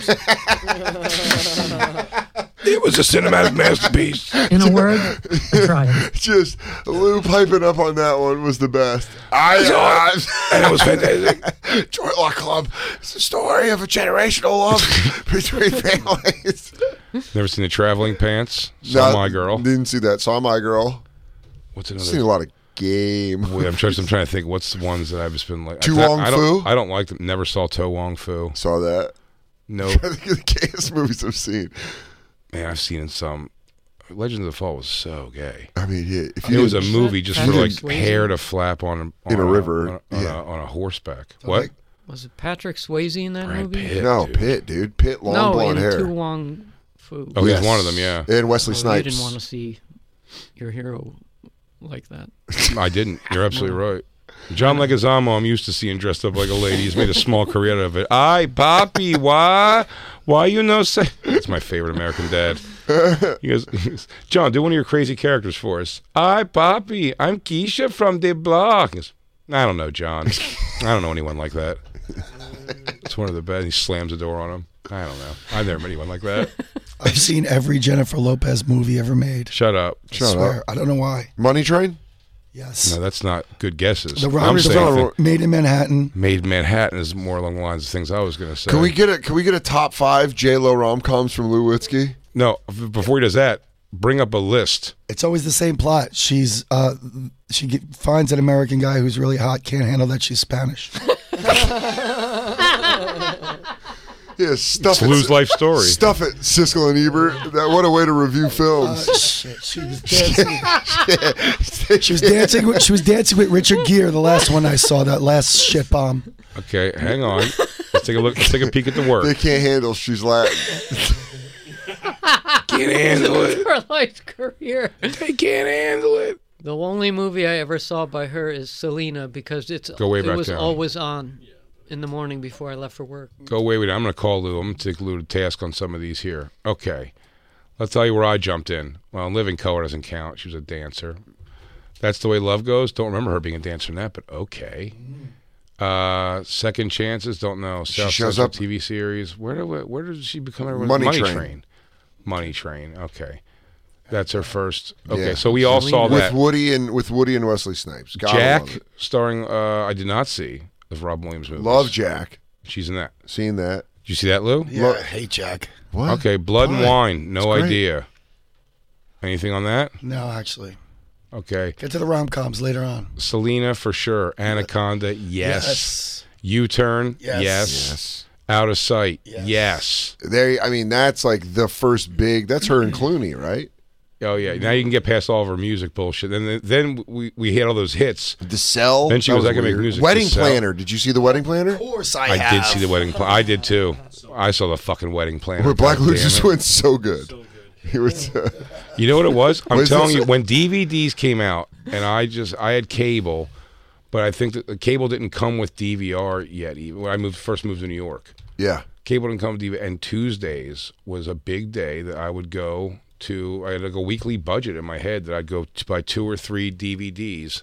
S5: It was a cinematic masterpiece.
S11: In a word, I tried.
S6: Just Lou piping up on that one was the best. I,
S5: and it was fantastic.
S6: Joy Luck Club. It's a story of a generational love between families.
S5: Never seen the Traveling Pants. Saw
S6: No,
S5: My Girl.
S6: Didn't see that. Saw My Girl.
S5: What's another?
S6: Seen a lot of Game.
S5: Wait, I'm trying. I'm trying to think. What's the ones that I've just been like?
S6: To
S5: I,
S6: Wong
S5: I don't,
S6: Fu?
S5: I don't like them. Never saw To Wong Fu.
S6: Saw that.
S5: No.
S6: I think of the gayest movies I've seen.
S5: Man, I've seen in some. Legends of the Fall was so gay.
S6: I mean, yeah, if
S5: It
S6: you
S5: was a
S6: didn't-
S5: movie just for
S3: Patrick
S5: like
S3: Swayze?
S5: hair to flap on, on
S6: In a river,
S5: on, a, on,
S6: yeah.
S5: a, on a horseback.
S7: So
S5: What?
S7: like-
S3: Was it Patrick Swayze in that
S5: Brad
S3: movie?
S5: Pitt.
S6: No,
S5: dude.
S6: Pitt, dude. Pitt, long
S3: no,
S6: blonde
S3: in
S6: hair.
S3: Tu Wong Fu.
S5: Oh,
S6: Yes.
S5: he's one of them. Yeah,
S6: And Wesley
S3: Oh,
S6: Snipes.
S3: You didn't want to see your hero like that.
S5: I didn't. You're absolutely right. John Leguizamo, I'm used to seeing dressed up like a lady. He's made a small career out of it. Aye, Poppy, why? Why you know say? That's my favorite American dad. He goes, he goes, John, do one of your crazy characters for us. Aye, Poppy, I'm Keisha from the block. He goes, I don't know, John. I don't know anyone like that. It's one of the best. He slams the door on him. I don't know. I've never met anyone like that.
S7: I've seen every Jennifer Lopez movie ever made.
S5: Shut up.
S7: I
S6: Shut
S7: swear.
S6: up.
S7: I don't know why.
S6: Money Train?
S7: Yes.
S5: No, that's not good guesses.
S7: The
S5: I'm
S7: Robert
S5: saying
S7: Star,
S5: thing-
S7: Made in Manhattan.
S5: Made in Manhattan is more along the lines of things I was going to say.
S6: Can we get a Can we get a top five J Lo rom coms from Lou Witzke?
S5: No, f- before he does that, bring up a list.
S7: It's always the same plot. She's uh, she get, finds an American guy who's really hot, can't handle that she's Spanish.
S6: Yeah, stuff
S5: It's
S6: it.
S5: Lou's life story.
S6: Stuff it, Siskel and Ebert. That what a way to review films.
S7: Uh, shit, she was dancing. she was dancing. With, she was dancing with Richard Gere. The last one I saw, that last shit bomb.
S5: Okay, hang on. Let's take a look. Let's take a peek at the work.
S6: They can't handle she's Latin.
S5: Can't handle it.
S3: Her life career.
S5: They can't handle it.
S3: The only movie I ever saw by her is Selena because it's
S5: Go way
S3: it
S5: back
S3: was
S5: down.
S3: always on in the morning before I left for work.
S5: Go away with it. I'm going to call Lou. I'm going to take Lou to task on some of these here. Okay. Let's tell you where I jumped in. Well, Living Color doesn't count. She was a dancer. That's the Way Love Goes. Don't remember her being a dancer in that, but okay. Uh, Second Chances. Don't know.
S6: She
S5: South
S6: shows
S5: Central
S6: up-
S5: T V series. Where do where did she become? A,
S6: Money
S5: Money
S6: Train.
S5: Train. Money Train. Okay. That's her first. Okay,
S6: Yeah.
S5: so we all saw
S6: with
S5: that.
S6: Woody and with Woody and Wesley Snipes. Gotta love
S5: Jack,
S6: it.
S5: starring. Uh, I did not see the Rob Williams movie.
S6: Love Jack.
S5: She's in that.
S6: Seen that.
S5: Did you see that, Lou?
S7: Yeah, I hate Jack.
S6: What?
S5: Okay, Blood
S6: Why?
S5: and Wine. No
S6: It's great.
S5: idea. Anything on that?
S7: No, actually.
S5: Okay.
S7: Get to the rom coms later on.
S5: Selena for sure. Anaconda, yes.
S7: Yes.
S5: U-turn, yes.
S7: Yes.
S6: Yes.
S5: Out of Sight, yes.
S6: There. I mean, that's like the first big. That's her and Clooney, right?
S5: Oh yeah. Now you can get past all of her music bullshit. Then then we we had all those hits.
S6: The Cell.
S5: Then she
S6: that
S5: was, I can make
S6: weird.
S5: music.
S6: Wedding
S5: The Cell.
S6: Planner. Did you see the Wedding Planner?
S7: Of course I,
S5: I
S7: have.
S5: did see the Wedding Planner. I did too. I saw the fucking Wedding Planner.
S6: Where Black
S5: God
S6: Lou
S5: damn
S6: just
S5: it.
S6: went so good. He was. Uh,
S5: You know what it was? I'm
S6: What is
S5: telling
S6: this?
S5: you, when D V Ds came out, and I just I had cable, but I think that the cable didn't come with D V R yet. Even when I moved first moved to New York,
S6: yeah.
S5: cable didn't come with D V R. And Tuesdays was a big day that I would go to. I had like a weekly budget in my head that I'd go to buy two or three D V Ds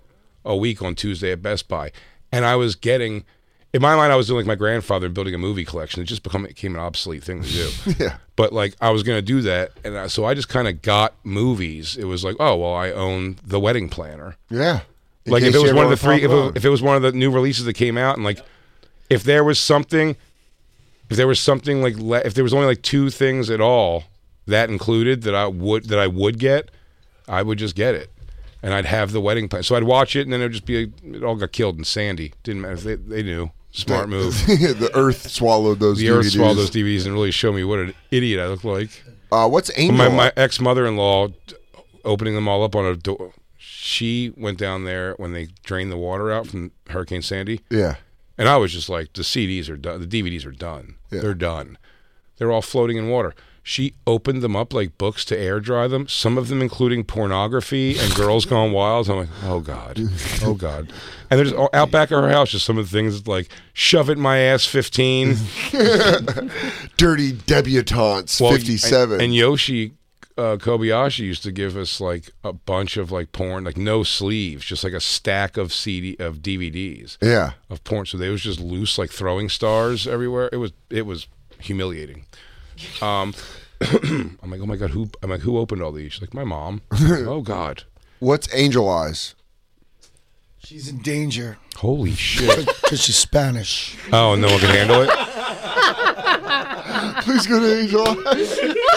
S5: a week on Tuesday at Best Buy, and I was getting. In my mind, I was doing like my grandfather and building a movie collection. It just become, it became an obsolete thing to do.
S6: Yeah.
S5: But like I was going to do that, and I, so I just kind of got movies. It was like, oh well, I own The Wedding Planner.
S6: Yeah. In
S5: Like if
S6: case
S5: it
S6: you
S5: was
S6: ever
S5: one of the
S6: wanna
S5: three,
S6: pop
S5: if
S6: it on.
S5: it, if it was one of the new releases that came out, and like if there was something, if there was something like le- if there was only like two things at all that included that I would that I would get, I would just get it, and I'd have The Wedding Planner. So I'd watch it, and then it would just be it all got killed in Sandy. Didn't matter. They, they knew. Smart move.
S6: The earth swallowed those
S5: The
S6: D V Ds.
S5: earth swallowed those D V Ds and really showed me what an idiot I look like.
S6: Uh, what's Angel?
S5: My, my ex mother in law opening them all up on a door. She went down there when they drained the water out from Hurricane Sandy.
S6: Yeah.
S5: And I was just like, the C Ds are done. The D V Ds are done.
S6: Yeah.
S5: They're done. They're all floating in water. She opened them up like books to air dry them, some of them including pornography and Girls Gone Wild. I'm like, oh, God. Oh, God. And there's out back of her house just some of the things like Shove It in My Ass fifteen.
S6: Dirty Debutantes
S5: Well,
S6: fifty-seven.
S5: And, and Yoshi uh, Kobayashi used to give us like a bunch of like porn, like no sleeves, just like a stack of C D of D V Ds.
S6: Yeah.
S5: Of porn. So they was just loose like throwing stars everywhere. It was it was humiliating. Um, I'm like, oh my God, who? I'm like, who opened all these? She's like, my mom. Oh God.
S6: What's Angel Eyes?
S7: She's in danger.
S5: Holy shit.
S7: Because she's Spanish.
S5: Oh, no one can handle it?
S6: Please go to Angel Eyes.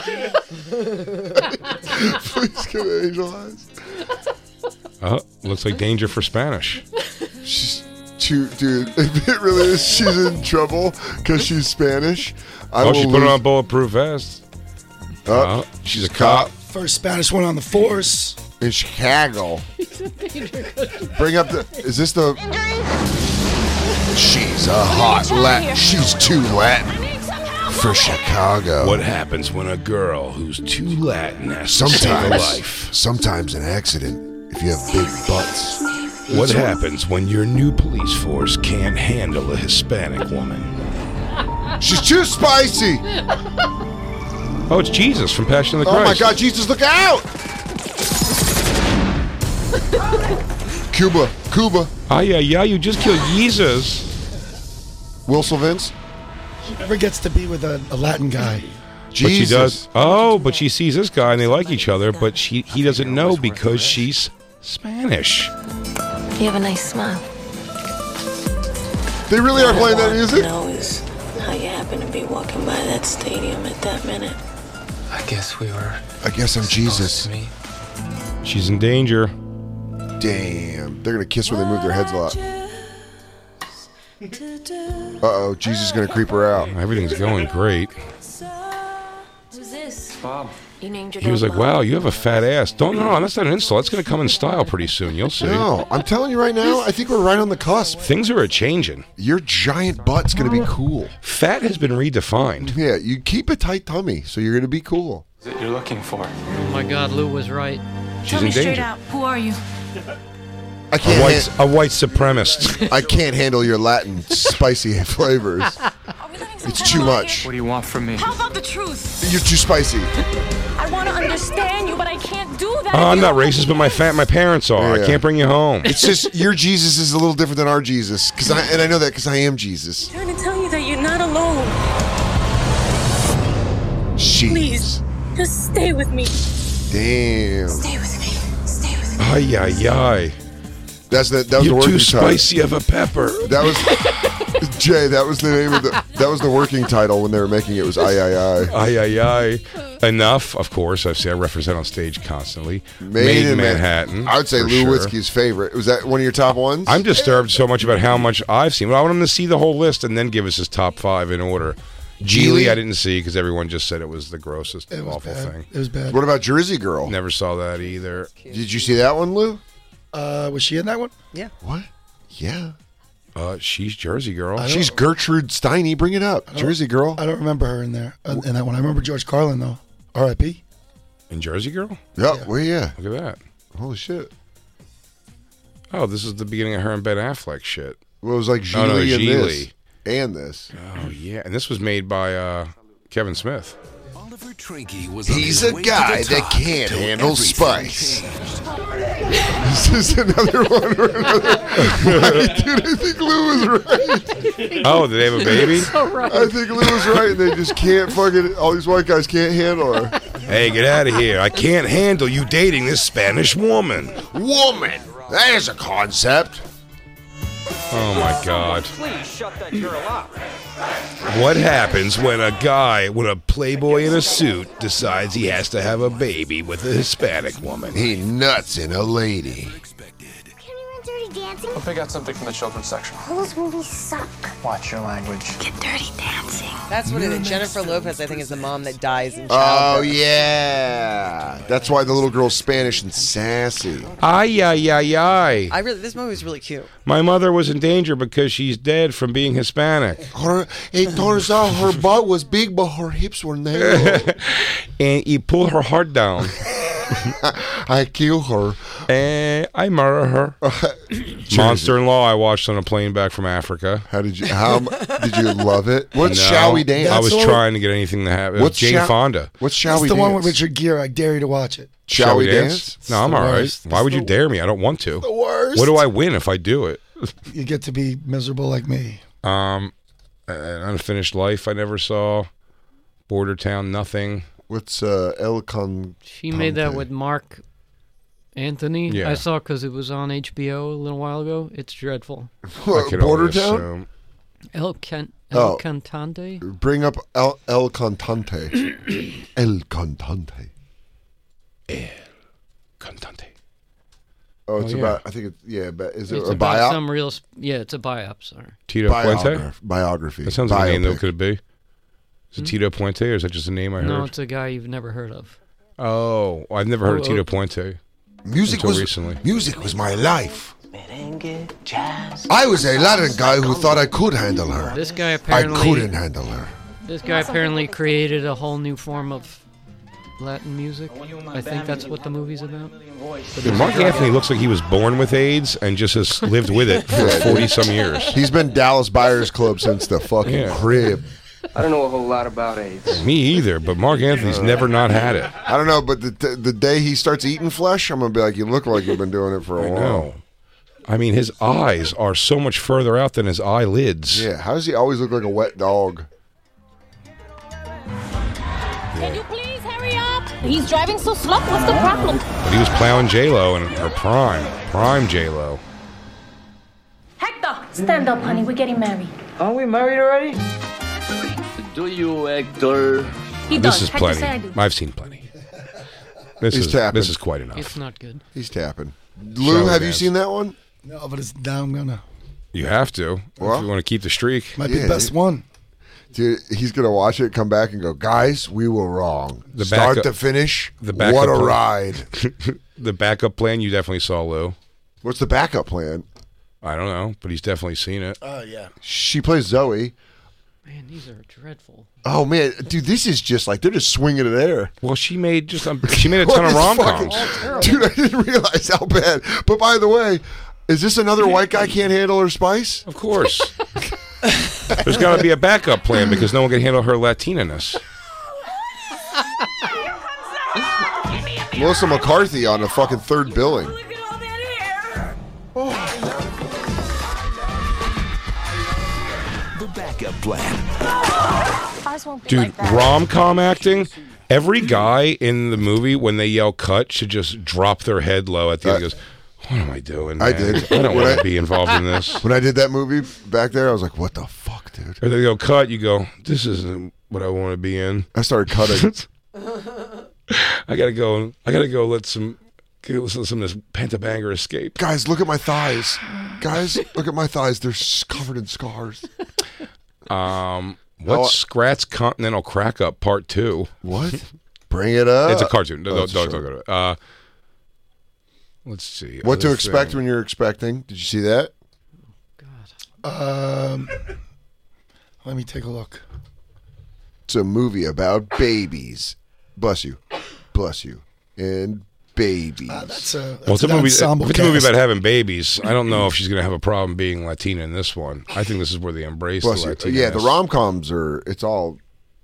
S6: Please go to Angel Eyes.
S5: Uh, looks like danger for Spanish.
S6: She's too, dude. If it really is, she's in trouble because she's Spanish. I
S5: Oh,
S6: will
S5: she put
S6: lose-
S5: on a bulletproof vest.
S6: Oh,
S5: Uh, she's a cop.
S7: First Spanish one on the force.
S6: in Chicago. Bring up the. Is this the? She's a hot Latin. She's too Latin for Chicago.
S5: What happens when a girl who's too Latin has to save a
S6: Sometimes,
S5: life?
S6: sometimes an accident. If you have big butts.
S5: What happens when your new police force can't handle a Hispanic woman?
S6: She's too spicy.
S5: Oh, it's Jesus from Passion of the
S6: Oh
S5: Christ.
S6: my God, Jesus, look out! Cuba, Cuba.
S5: Ah, yeah, yeah, you just killed Jesus.
S6: Will Sylvans?
S7: She never gets to be with a, a Latin guy.
S5: But she
S6: Jesus.
S5: does. Oh, but she sees this guy and they like each other, but she he doesn't know because she's Spanish.
S12: You have a nice smile.
S6: They really are playing that music?
S12: All I know is how you happen to be walking by that stadium at that minute.
S13: I guess we were.
S6: I guess I'm Jesus.
S5: She's in danger.
S6: Damn. They're going to kiss when they move their heads a lot. Uh-oh. Jesus is going to creep her out.
S5: Everything's going great.
S12: Who's this?
S13: Bob.
S12: You named your
S5: He was
S12: dog
S5: like,
S12: Bob?
S5: wow, you have a fat ass. Don't, no, no, that's not an insult. That's going to come in style pretty soon. You'll see.
S6: No, I'm telling you right now, I think we're right on the cusp.
S5: Things are a-changing.
S6: Your giant butt's going to be cool.
S5: Fat has been redefined.
S6: Yeah, you keep a tight tummy, so you're going to be cool.
S13: Is it you're looking for?
S3: Oh my God, Lou was right.
S5: She's
S12: Tell
S5: in
S12: me straight
S5: danger.
S12: out. Who are you?
S6: I
S5: A
S6: can't,
S5: white,
S6: han-
S5: a white supremacist.
S6: I can't handle your Latin spicy flavors. It's too much.
S13: What do you want from me?
S12: How about the truth?
S6: You're too spicy.
S12: I want to understand you, but I can't do that.
S5: Oh, I'm
S12: if
S5: not
S12: you-
S5: racist, but my fat, my parents are.
S6: Yeah.
S5: I can't bring you home.
S6: It's just your Jesus is a little different than our Jesus, cause I and I know that because I am Jesus.
S12: I'm trying to tell you that you're not alone.
S6: Jeez.
S12: Please, just stay with me.
S6: Damn.
S12: Stay with me. Stay with me.
S5: Ay, ay, ay.
S6: That's the that was
S5: You're
S6: the working
S5: too
S6: title.
S5: spicy of a pepper.
S6: That was Jay. That was the name of the. That was the working title when they were making it. Was I I I.
S5: Ay, ay, ay. Enough, of course. I've seen I represent on stage constantly.
S6: Made, in
S5: Manhattan.
S6: I would say
S5: for
S6: Lou
S5: sure.
S6: Witzke's favorite. Was that one of your top ones?
S5: I'm disturbed so much about how much I've seen. Well, I want him to see the whole list and then give us his top five in order. Geely, I didn't see because everyone just said it was the grossest,
S7: It was
S5: awful
S7: bad.
S5: thing.
S7: It was bad.
S6: What about Jersey Girl?
S5: Never saw that either.
S6: Did you see that one, Lou?
S7: Uh, was she in that one?
S14: Yeah.
S6: What? Yeah.
S5: Uh, she's Jersey Girl.
S7: I
S6: She's Gertrude Steiny. Bring it up. Jersey Girl.
S7: I don't remember her in there uh, in that one. I remember George Carlin though. R I P
S5: In Jersey Girl?
S6: Yep. Where you at?
S5: Look at that.
S6: Holy shit.
S5: Oh, this is the beginning of her and Ben Affleck shit.
S6: Well, it was like
S5: Oh,
S6: Gigli
S5: no,
S6: and
S5: Gigli.
S6: this. And this.
S5: Oh, yeah. And this was made by uh, Kevin Smith.
S2: Oliver Trinky was
S6: He's a guy that can't handle spice. This is another one. Or another. Dude, I think Lou was right.
S5: Oh, did they have a baby?
S6: I think Lou was right. And they just can't fucking. All these white guys can't handle her.
S5: Hey, get out of here. I can't handle you dating this Spanish woman.
S6: Woman. That is a concept.
S5: Oh, my God.
S13: Please shut that girl up.
S5: What happens when a guy, when a playboy in a suit decides he has to have a baby with a Hispanic woman?
S6: He nuts in a lady.
S15: Dirty Dancing?
S13: Hope I got something from the children's section.
S15: All those movies suck.
S13: Watch your language.
S15: Get Dirty Dancing.
S14: That's what it is. Jennifer Lopez, I think, is the mom that dies in
S6: Oh,
S14: childbirth.
S6: yeah. That's why the little girl's Spanish and sassy.
S5: Ay, ay, ay, ay.
S14: I really, this movie is really cute.
S5: My mother was in danger because she's dead from being Hispanic.
S6: Her, it turns out her butt was big, but her hips were narrow.
S5: And he pulled her heart down.
S6: I kill her.
S5: And I murder her. Monster-in-Law I watched on a plane back from Africa.
S6: How did you how did you love it? What's
S5: No,
S6: Shall We Dance?
S5: I was
S7: That's
S5: trying to get anything to happen.
S6: What's
S5: Jane
S6: Shall-
S5: Fonda.
S6: What's Shall
S7: That's
S6: We
S7: the
S6: Dance?
S7: one with Richard Gere. I dare you to watch it.
S6: Shall, We Dance?
S5: No, I'm
S7: the
S5: all right.
S7: worst.
S5: Why
S7: It's
S5: would you
S7: the-
S5: dare me? I don't want to.
S7: The worst.
S5: What do I win if I do it?
S7: You get to be miserable like me.
S5: Um, an Unfinished Life I never saw. Border Town, nothing.
S6: What's uh, El Con?
S3: She made that with Mark Anthony.
S5: Yeah.
S3: I saw because it was on H B O a little while ago. It's dreadful.
S5: I could
S6: Border
S5: only
S6: Town?
S5: assume.
S3: El Can El
S6: Oh.
S3: Cantante.
S6: Bring up El, El Cantante. El Cantante.
S5: El Cantante.
S6: Oh, it's
S5: Oh, yeah.
S6: about. I think it's yeah. But is it
S3: It's
S6: a
S3: about
S6: biop?
S3: some real. sp- Yeah, it's a biop. Sorry.
S5: Tito Puente?
S6: Biograph- biography.
S5: That sounds like a name, though.
S6: Biopic.
S5: Could it be? Is it Tito Puente, or is that just a name I heard?
S3: No, it's a guy you've never heard of.
S5: Oh, I've never heard of
S3: Oh,
S5: Tito
S3: oh.
S5: Puente.
S6: Music
S5: until
S6: was
S5: recently.
S6: music was my life. I was a Latin guy who thought I could handle her.
S3: This guy
S6: I
S3: apparently.
S6: couldn't handle her.
S3: This guy apparently created a whole new form of Latin music. I think that's what the movie's about.
S5: Dude, Mark Anthony looks like he was born with AIDS and just has lived with it for
S6: Yeah,
S5: forty some years.
S6: He's been Dallas Buyers Club since the fucking
S5: Yeah.
S6: crib.
S13: I don't know a whole lot about AIDS.
S5: Me either, but Mark Anthony's never not had it.
S6: I don't know, but the the, the day he starts eating flesh, I'm gonna be like, you look like you've been doing it for a
S5: I
S6: while.
S5: know. I mean, his eyes are so much further out than his eyelids.
S6: Yeah, how does he always look like a wet dog?
S12: Can you please
S16: hurry up. He's driving so slow. What's the problem?
S5: But he was plowing J-Lo in her prime. Prime J-Lo.
S16: Hector, stand up, honey. We're getting married.
S17: Aren't we married already? Do you, Hector?
S16: He
S5: This
S16: does.
S5: is
S16: Hector,
S5: plenty.
S16: say I do.
S5: I've seen plenty. This
S6: He's
S5: is
S6: tapping.
S5: this is quite enough.
S3: It's not good.
S6: He's tapping. Lou,
S5: Shower
S6: have you
S5: dance.
S6: seen that one?
S7: No, but it's now I'm gonna.
S5: You have to
S6: Well,
S5: if you want to keep the streak.
S7: Might be the best
S6: dude.
S7: one.
S6: Dude, he's gonna watch it, come back, and go, guys, we were wrong.
S5: The
S6: Start
S5: backup-
S6: to finish.
S5: The backup
S6: what a
S5: plan-
S6: ride!
S5: The backup plan you definitely saw, Lou.
S6: What's the backup plan?
S5: I don't know, but he's definitely seen it.
S7: Oh yeah.
S6: She plays Zoe.
S3: Man, these are dreadful.
S6: Oh man, dude, this is just like they're just swinging it there.
S5: Well, she made just um, she made a ton of rom coms.
S6: Dude, I didn't realize how bad. But by the way, is this another white guy can't handle her spice?
S5: Of course. There's got to be a backup plan because no one can handle her Latina-ness.
S6: Melissa McCarthy on a fucking third billing.
S18: The backup plan.
S16: Ours won't be
S5: Dude,
S16: like that.
S5: rom-com acting, every guy in the movie, when they yell cut, should just drop their head low at the end and goes, what am I doing,
S6: I
S5: man?
S6: did.
S5: I don't
S6: When
S5: want
S6: I-
S5: to be involved in this.
S6: When I did that movie back there, I was like, what the fuck, dude?
S5: Or they go, cut, you go, this isn't what I want to be in.
S6: I started cutting.
S5: I gotta go. I gotta go. Let some, get listen to some of this pentabanger escape.
S6: Guys, look at my thighs. Guys, look at my thighs. They're s- covered in scars.
S5: Um, what's Scrat's Continental Crack Up Part Two?
S6: What? Bring it up.
S5: It's a cartoon.
S6: Oh,
S5: Don't,
S6: it's a
S5: don't,
S6: short.
S5: don't go to it. Uh, let's see.
S6: What to
S5: Other
S6: expect
S5: thing.
S6: when you're expecting? Did you see that?
S7: Um, let me take a look.
S6: It's a movie about babies. Bless you. Bless you. And babies.
S7: Uh, that's a that's
S5: Well, it's a
S7: an
S5: movie.
S7: ensemble
S5: If it's a movie
S7: cast.
S5: about having babies, I don't know if she's gonna have a problem being Latina in this one. I think this is where they embrace
S6: Bless
S5: the
S6: you.
S5: Latina.
S6: Yeah, the rom coms are. It's all.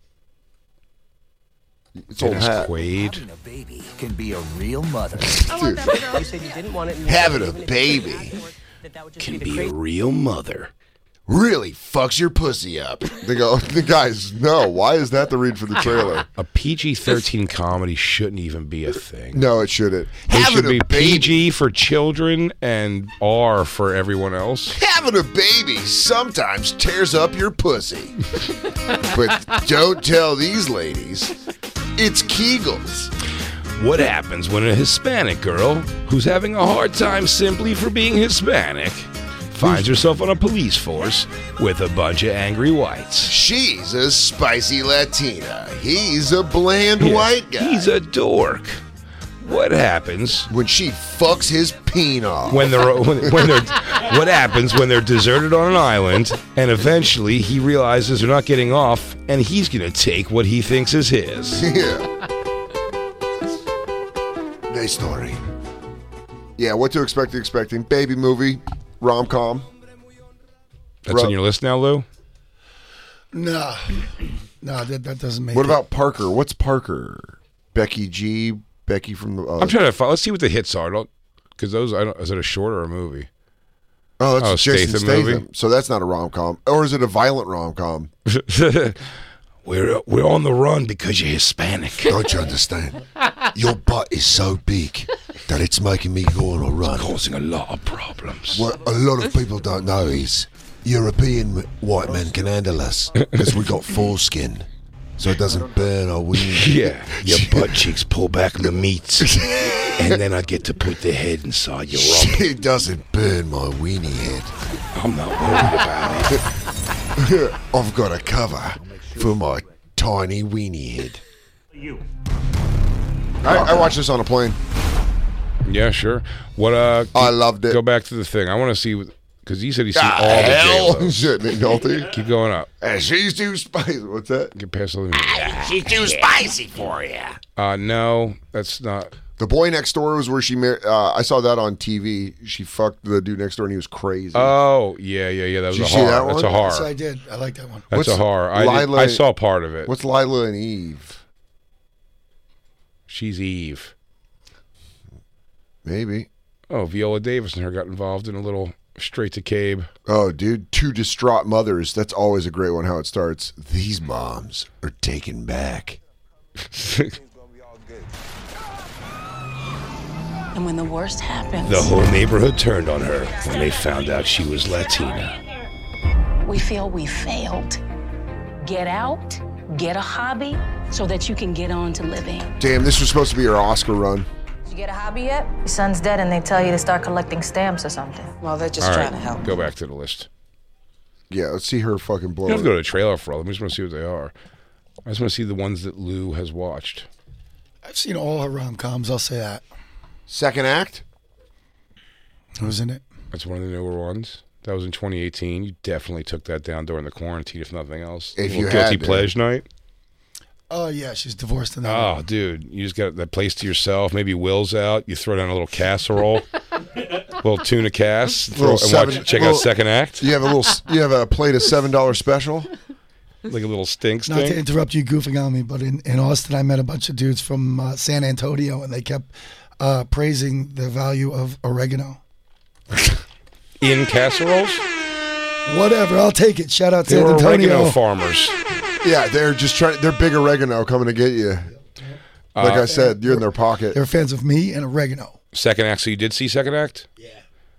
S6: It's old
S5: Dennis
S6: hat.
S5: Quaid.
S18: Having a baby can be a real mother.
S6: Dude,
S14: You said you didn't want it. and you
S6: having
S14: said
S6: a
S14: even if you
S6: baby
S14: did, that that would just
S18: Can
S14: the
S18: be a
S14: crazy-
S18: real mother.
S6: really fucks your pussy up. They go, the guys, no. Why is that the read for the trailer?
S5: A P G thirteen comedy shouldn't even be a thing.
S6: No, it shouldn't.
S5: It
S6: Having
S5: should
S6: a
S5: be
S6: baby.
S5: P G for children and R for everyone else.
S6: Having a baby sometimes tears up your pussy. But don't tell these ladies. It's Kegels.
S5: What happens when a Hispanic girl, who's having a hard time simply for being Hispanic, finds herself on a police force with a bunch of angry whites?
S6: She's a spicy Latina. He's a bland
S5: Yeah,
S6: white guy.
S5: He's a dork. What happens
S6: when she fucks his peen off?
S5: when they're when, when they're what happens when they're deserted on an island and eventually he realizes they're not getting off and he's gonna take what he thinks is his.
S6: Yeah. Nice story. Yeah, what to expect? Expecting baby movie, rom com.
S5: That's on your list now, Lou?
S7: No, no, that that doesn't make.
S6: What
S7: it.
S6: about Parker? What's Parker? Becky G. Becky from the. Uh,
S5: I'm trying to find, let's see what the hits are. Because those, I don't, is it a short or a movie?
S6: Oh, that's
S5: Oh,
S6: Jason
S5: Statham
S6: Statham.
S5: movie?
S6: So that's not a rom com, or is it a violent rom com?
S5: We're we're on the run because you're Hispanic.
S6: Don't you understand? Your butt is so big that it's making me go on a run.
S5: It's causing a lot of problems.
S6: What a lot of people don't know is European white men can handle us because we got foreskin, so it doesn't burn our wings.
S5: Yeah, your butt cheeks pull back the meats, and then I get to put the head inside your rump.
S6: It doesn't burn my weenie head.
S5: I'm not worried about it.
S6: I've got a cover for my tiny weenie head.
S17: You.
S6: I, I watched this on a plane.
S5: Yeah, sure. What? Uh,
S6: I loved it.
S5: Go back to the thing. I want to see because he said he's seen
S6: Ah,
S5: all the
S6: hell.
S5: J-Los.
S6: Shit, Nick Nolte.
S5: Keep going up.
S6: And she's too spicy. What's that?
S5: Get past all the.
S8: She's too spicy for you.
S5: Uh, no, that's not.
S6: The Boy Next Door was where she married. Uh, I saw that on T V. She fucked the dude next door, and he was crazy.
S5: Oh, yeah, yeah, yeah. That was
S6: Did
S5: a
S6: you see
S5: horror.
S6: that
S5: That's
S6: one?
S5: a horror.
S7: Yes, I did. I like that one.
S5: That's
S6: What's
S5: a horror. I, did,
S6: Lila-
S5: I saw part of it.
S6: What's Lila and Eve?
S5: She's Eve.
S6: Maybe.
S5: Oh, Viola Davis and her got involved in a little straight to Cabe.
S6: Oh, dude, two distraught mothers. That's always a great one. How it starts. These moms are taken back.
S12: And when the worst happens,
S5: The whole neighborhood turned on her when they found out she was Latina.
S12: we feel we failed. Get out, get a hobby, so that you can get on to living.
S6: Damn, this was supposed to be your Oscar run.
S19: Did you get a hobby yet? Your son's dead and they tell you to start collecting stamps or something. Well, they're just
S5: All
S19: trying
S5: right,
S19: to help.
S5: go back to the list.
S6: Yeah, let's see her fucking blow.
S5: You don't have
S6: it.
S5: to go to the trailer for all of them. I just want to see what they are. I just want to see the ones that Lou has watched.
S7: I've seen all her rom-coms, I'll say that.
S6: Second act?
S7: Who's in it?
S5: That's one of the newer ones. That was in twenty eighteen. You definitely took that down during the quarantine, if nothing else.
S6: If
S5: A
S6: you
S5: little guilty
S6: had to.
S5: pleasure night.
S7: Oh, yeah, she's divorced in that.
S5: Oh, dude, you just got that place to yourself. Maybe Will's out. You throw down a little casserole, a little tuna cast, throw,
S6: Little
S5: and
S6: seven-
S5: watch, check
S6: little-
S5: out second act.
S6: You have a little. s- You have a plate of seven dollar special.
S5: Like a little stink
S7: Not to
S5: stink.
S7: interrupt you goofing on me, but in, in Austin, I met a bunch of dudes from uh, San Antonio, and they kept uh, praising the value of oregano.
S5: In casseroles?
S7: Whatever, I'll take it. Shout out
S5: They
S7: San
S5: were
S7: Antonio.
S5: oregano farmers.
S6: Yeah, they're just trying. They're big oregano coming to get you. Like
S5: Uh,
S6: I said, you're in their pocket.
S7: They're fans of me and oregano.
S5: Second act. So you did see second act? Yeah.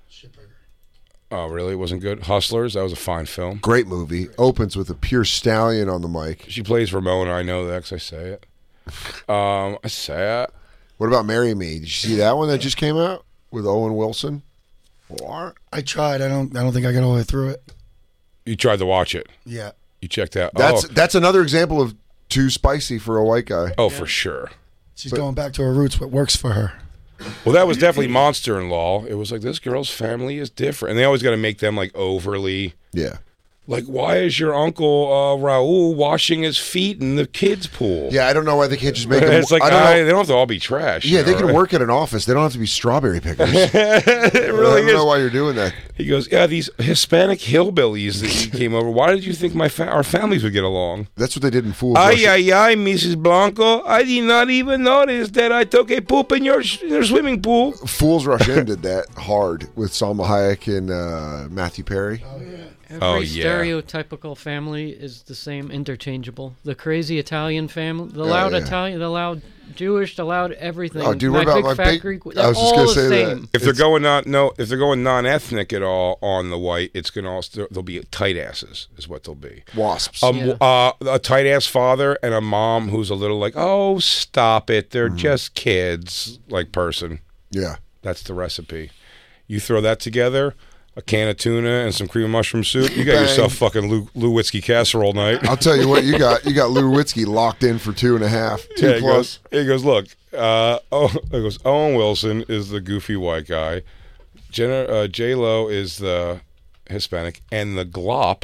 S5: Oh, really? It wasn't good? Hustlers? That was a fine film.
S6: Great movie. Opens with a pure stallion on the mic.
S5: She plays Ramona. I know that because I say it. Um, I say it.
S6: What about Marry Me? Did you see that one that just came out with Owen Wilson? What?
S7: I tried. I don't. I don't think I got all the way through it.
S5: You tried to watch it.
S7: Yeah.
S5: You checked out.
S6: That's
S5: oh.
S6: that's another example of too spicy for a white guy.
S5: Oh, for sure.
S7: She's going back to her roots. What works for her.
S5: Well, that was definitely Monster-in-Law. It was like, this girl's family is different. And they always got to make them like overly.
S6: Yeah.
S5: Like, why is your uncle uh, Raul washing his feet in the kids' pool?
S6: Yeah, I don't know why they can't just make them.
S5: It's like,
S6: I don't
S5: I-
S6: know.
S5: they don't have to all be trash.
S6: Yeah,
S5: you
S6: they
S5: know,
S6: can
S5: right?
S6: work at an office. They don't have to be strawberry pickers.
S5: it really
S6: I don't
S5: is.
S6: know why you're doing that.
S5: He goes, yeah, these Hispanic hillbillies that you came over. Why did you think my fa- our families would get along?
S6: That's what they did in Fools.
S5: Ay,
S6: Rush-
S5: ay, ay, Missus Blanco. I did not even notice that I took a poop in your, in your swimming pool.
S6: Fools Rush In did that hard with Salma Hayek and uh, Matthew Perry.
S3: Every
S5: Oh, yeah.
S3: stereotypical family is the same, interchangeable. The crazy Italian family, the
S6: Oh,
S3: loud
S6: yeah.
S3: Italian, the loud Jewish, the loud everything.
S6: Oh, dude,
S3: my
S6: what about
S3: big
S6: my
S3: fat
S6: big-
S3: Greek?
S6: I
S3: They're
S6: was just
S3: all
S6: gonna
S3: the
S6: say that.
S3: same.
S5: If they're going non no, if they're going non-ethnic at all on the white, it's gonna also they'll be tight asses, is what they'll be.
S6: Wasps.
S5: Um,
S3: Yeah.
S5: uh, a tight ass father and a mom who's a little like, oh, stop it, they're just kids, like person.
S6: Yeah.
S5: That's the recipe. You throw that together, a can of tuna and some cream of mushroom soup. You got
S6: Bang.
S5: yourself fucking Lou, Lou Witzke casserole night.
S6: I'll tell you what, you got you got Lou Witzke locked in for two and a half, two
S5: Yeah, he
S6: plus.
S5: goes, he goes, look, uh, oh, he goes, Owen Wilson is the goofy white guy. Jenna, uh, J Lo is the Hispanic, and the glop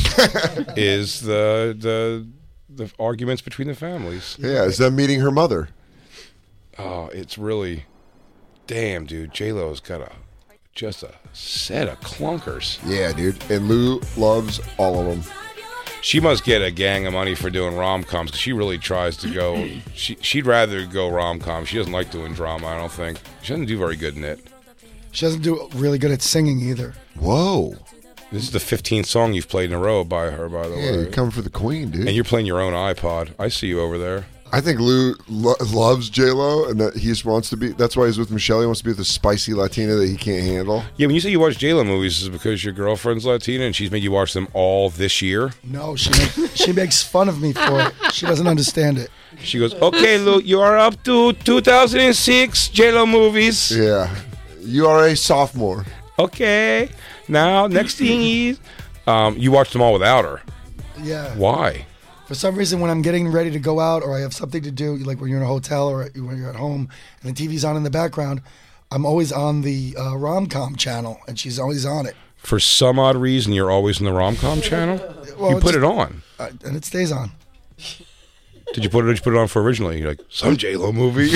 S5: is the the the arguments between the families.
S6: Yeah, is them meeting her mother?
S5: Oh, it's really, damn, dude. J Lo's got a just a set of clunkers.
S6: Yeah, dude. And Lou loves all of them.
S5: She must get a gang of money for doing rom-coms because she really tries to go. She, she'd rather go rom-com. She doesn't like doing drama, I don't think. She doesn't do very good in it.
S7: She doesn't do really good at singing either.
S6: Whoa.
S5: This is the fifteenth song you've played in a row by her, by the
S6: Yeah,
S5: way.
S6: you're coming for the queen, dude.
S5: And you're playing your own iPod. I see you over there.
S6: I think Lou lo- loves J Lo, and that he just wants to be. That's why he's with Michelle. He wants to be with a spicy Latina that he can't handle.
S5: Yeah, when you say you watch J Lo movies, is it because your girlfriend's Latina and she's made you watch them all this year?
S7: No, she make, she makes fun of me for it. She doesn't understand it.
S5: She goes, okay, Lou, you are up to two thousand six J Lo movies.
S6: Yeah, you are a sophomore.
S5: Okay, now next thing is, um, you watched them all without her.
S7: Yeah.
S5: Why?
S7: For some reason, when I'm getting ready to go out or I have something to do, like when you're in a hotel or when you're at home and the T V's on in the background, I'm always on the uh, rom-com channel, and she's always on it.
S5: For some odd reason, you're always in the rom-com channel?
S7: Well,
S5: you put
S7: just-
S5: it on.
S7: Uh, and it stays on.
S5: Did you put it? Did you put it on for originally? You're like some J Lo movie,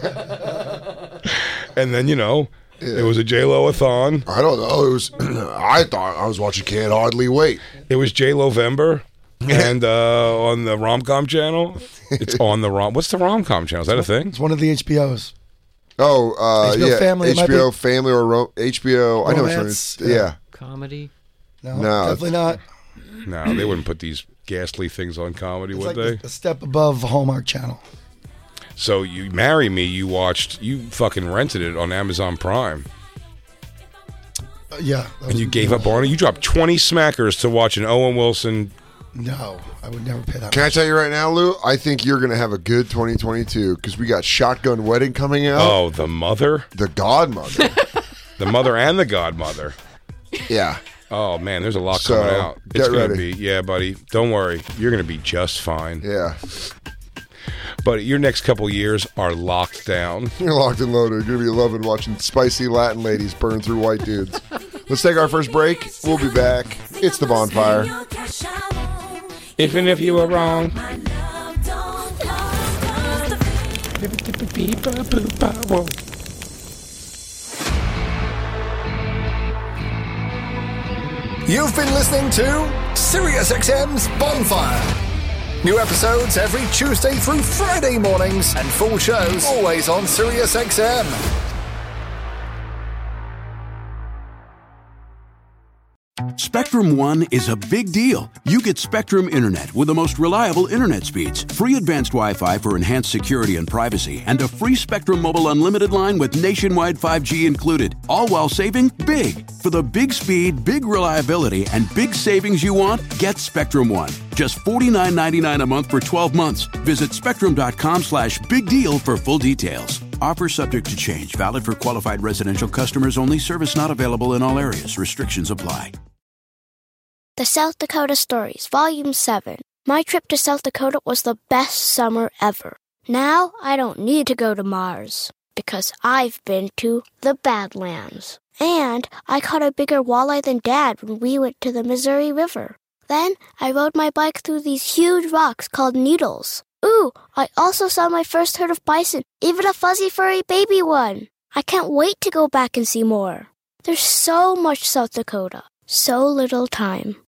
S5: and then you know it was a J Lo-a-thon.
S6: I don't know. It was. I thought I was watching Can't Hardly Wait.
S5: It was J Lo-vember, and uh, on the rom-com channel, it's on the rom. What's the rom-com channel? Is that a thing?
S7: It's one of the H B Os.
S6: Oh, uh,
S7: H B O
S6: yeah,
S7: Family, it
S6: H
S7: might
S6: B O
S7: be-
S6: Family or ro- H B O. I know which one.
S7: Romance,
S6: It's, yeah.
S3: Comedy.
S7: No,
S6: No,
S7: definitely not.
S5: No, they wouldn't put these ghastly things on comedy,
S7: It's
S5: would
S7: like
S5: they?
S7: a step above Hallmark Channel.
S5: So you Marry Me, you watched, you fucking rented it on Amazon Prime.
S7: Uh, yeah.
S5: And you gave up on it? You dropped twenty smackers to watch an Owen Wilson.
S7: No, I would never pay that
S6: Can
S7: much.
S6: I tell you right now, Lou? I think you're going to have a good twenty twenty-two because we got Shotgun Wedding coming out.
S5: Oh, the mother?
S6: The godmother.
S5: The mother and the godmother.
S6: Yeah.
S5: Oh, man, there's a lot
S6: So,
S5: coming out. It's
S6: get
S5: going to
S6: ready.
S5: be, yeah, buddy. Don't worry. You're going to be just fine.
S6: Yeah.
S5: But your next couple years are locked down.
S6: You're locked and loaded. You're going to be loving watching spicy Latin ladies burn through white dudes. Let's take our first break. We'll be back. It's The Bonfire.
S5: If and if you were wrong.
S20: You've been listening to SiriusXM's Bonfire. New episodes every Tuesday through Friday mornings, and full shows always on SiriusXM.
S2: Spectrum One is a big deal. You get Spectrum Internet with the most reliable internet speeds, free advanced Wi-Fi for enhanced security and privacy, and a free Spectrum Mobile Unlimited line with nationwide five G included, all while saving big. For the big speed, big reliability, and big savings you want, get Spectrum One. Just forty-nine ninety-nine a month for twelve months. Visit spectrum.com slash big deal for full details. Offer subject to change. Valid for qualified residential customers only. Service not available in all areas. Restrictions apply.
S15: The South Dakota Stories, Volume seven. My trip to South Dakota was the best summer ever. Now I don't need to go to Mars, because I've been to the Badlands. And I caught a bigger walleye than Dad when we went to the Missouri River. Then I rode my bike through these huge rocks called needles. Ooh, I also saw my first herd of bison, even a fuzzy furry baby one. I can't wait to go back and see more. There's so much South Dakota, so little time.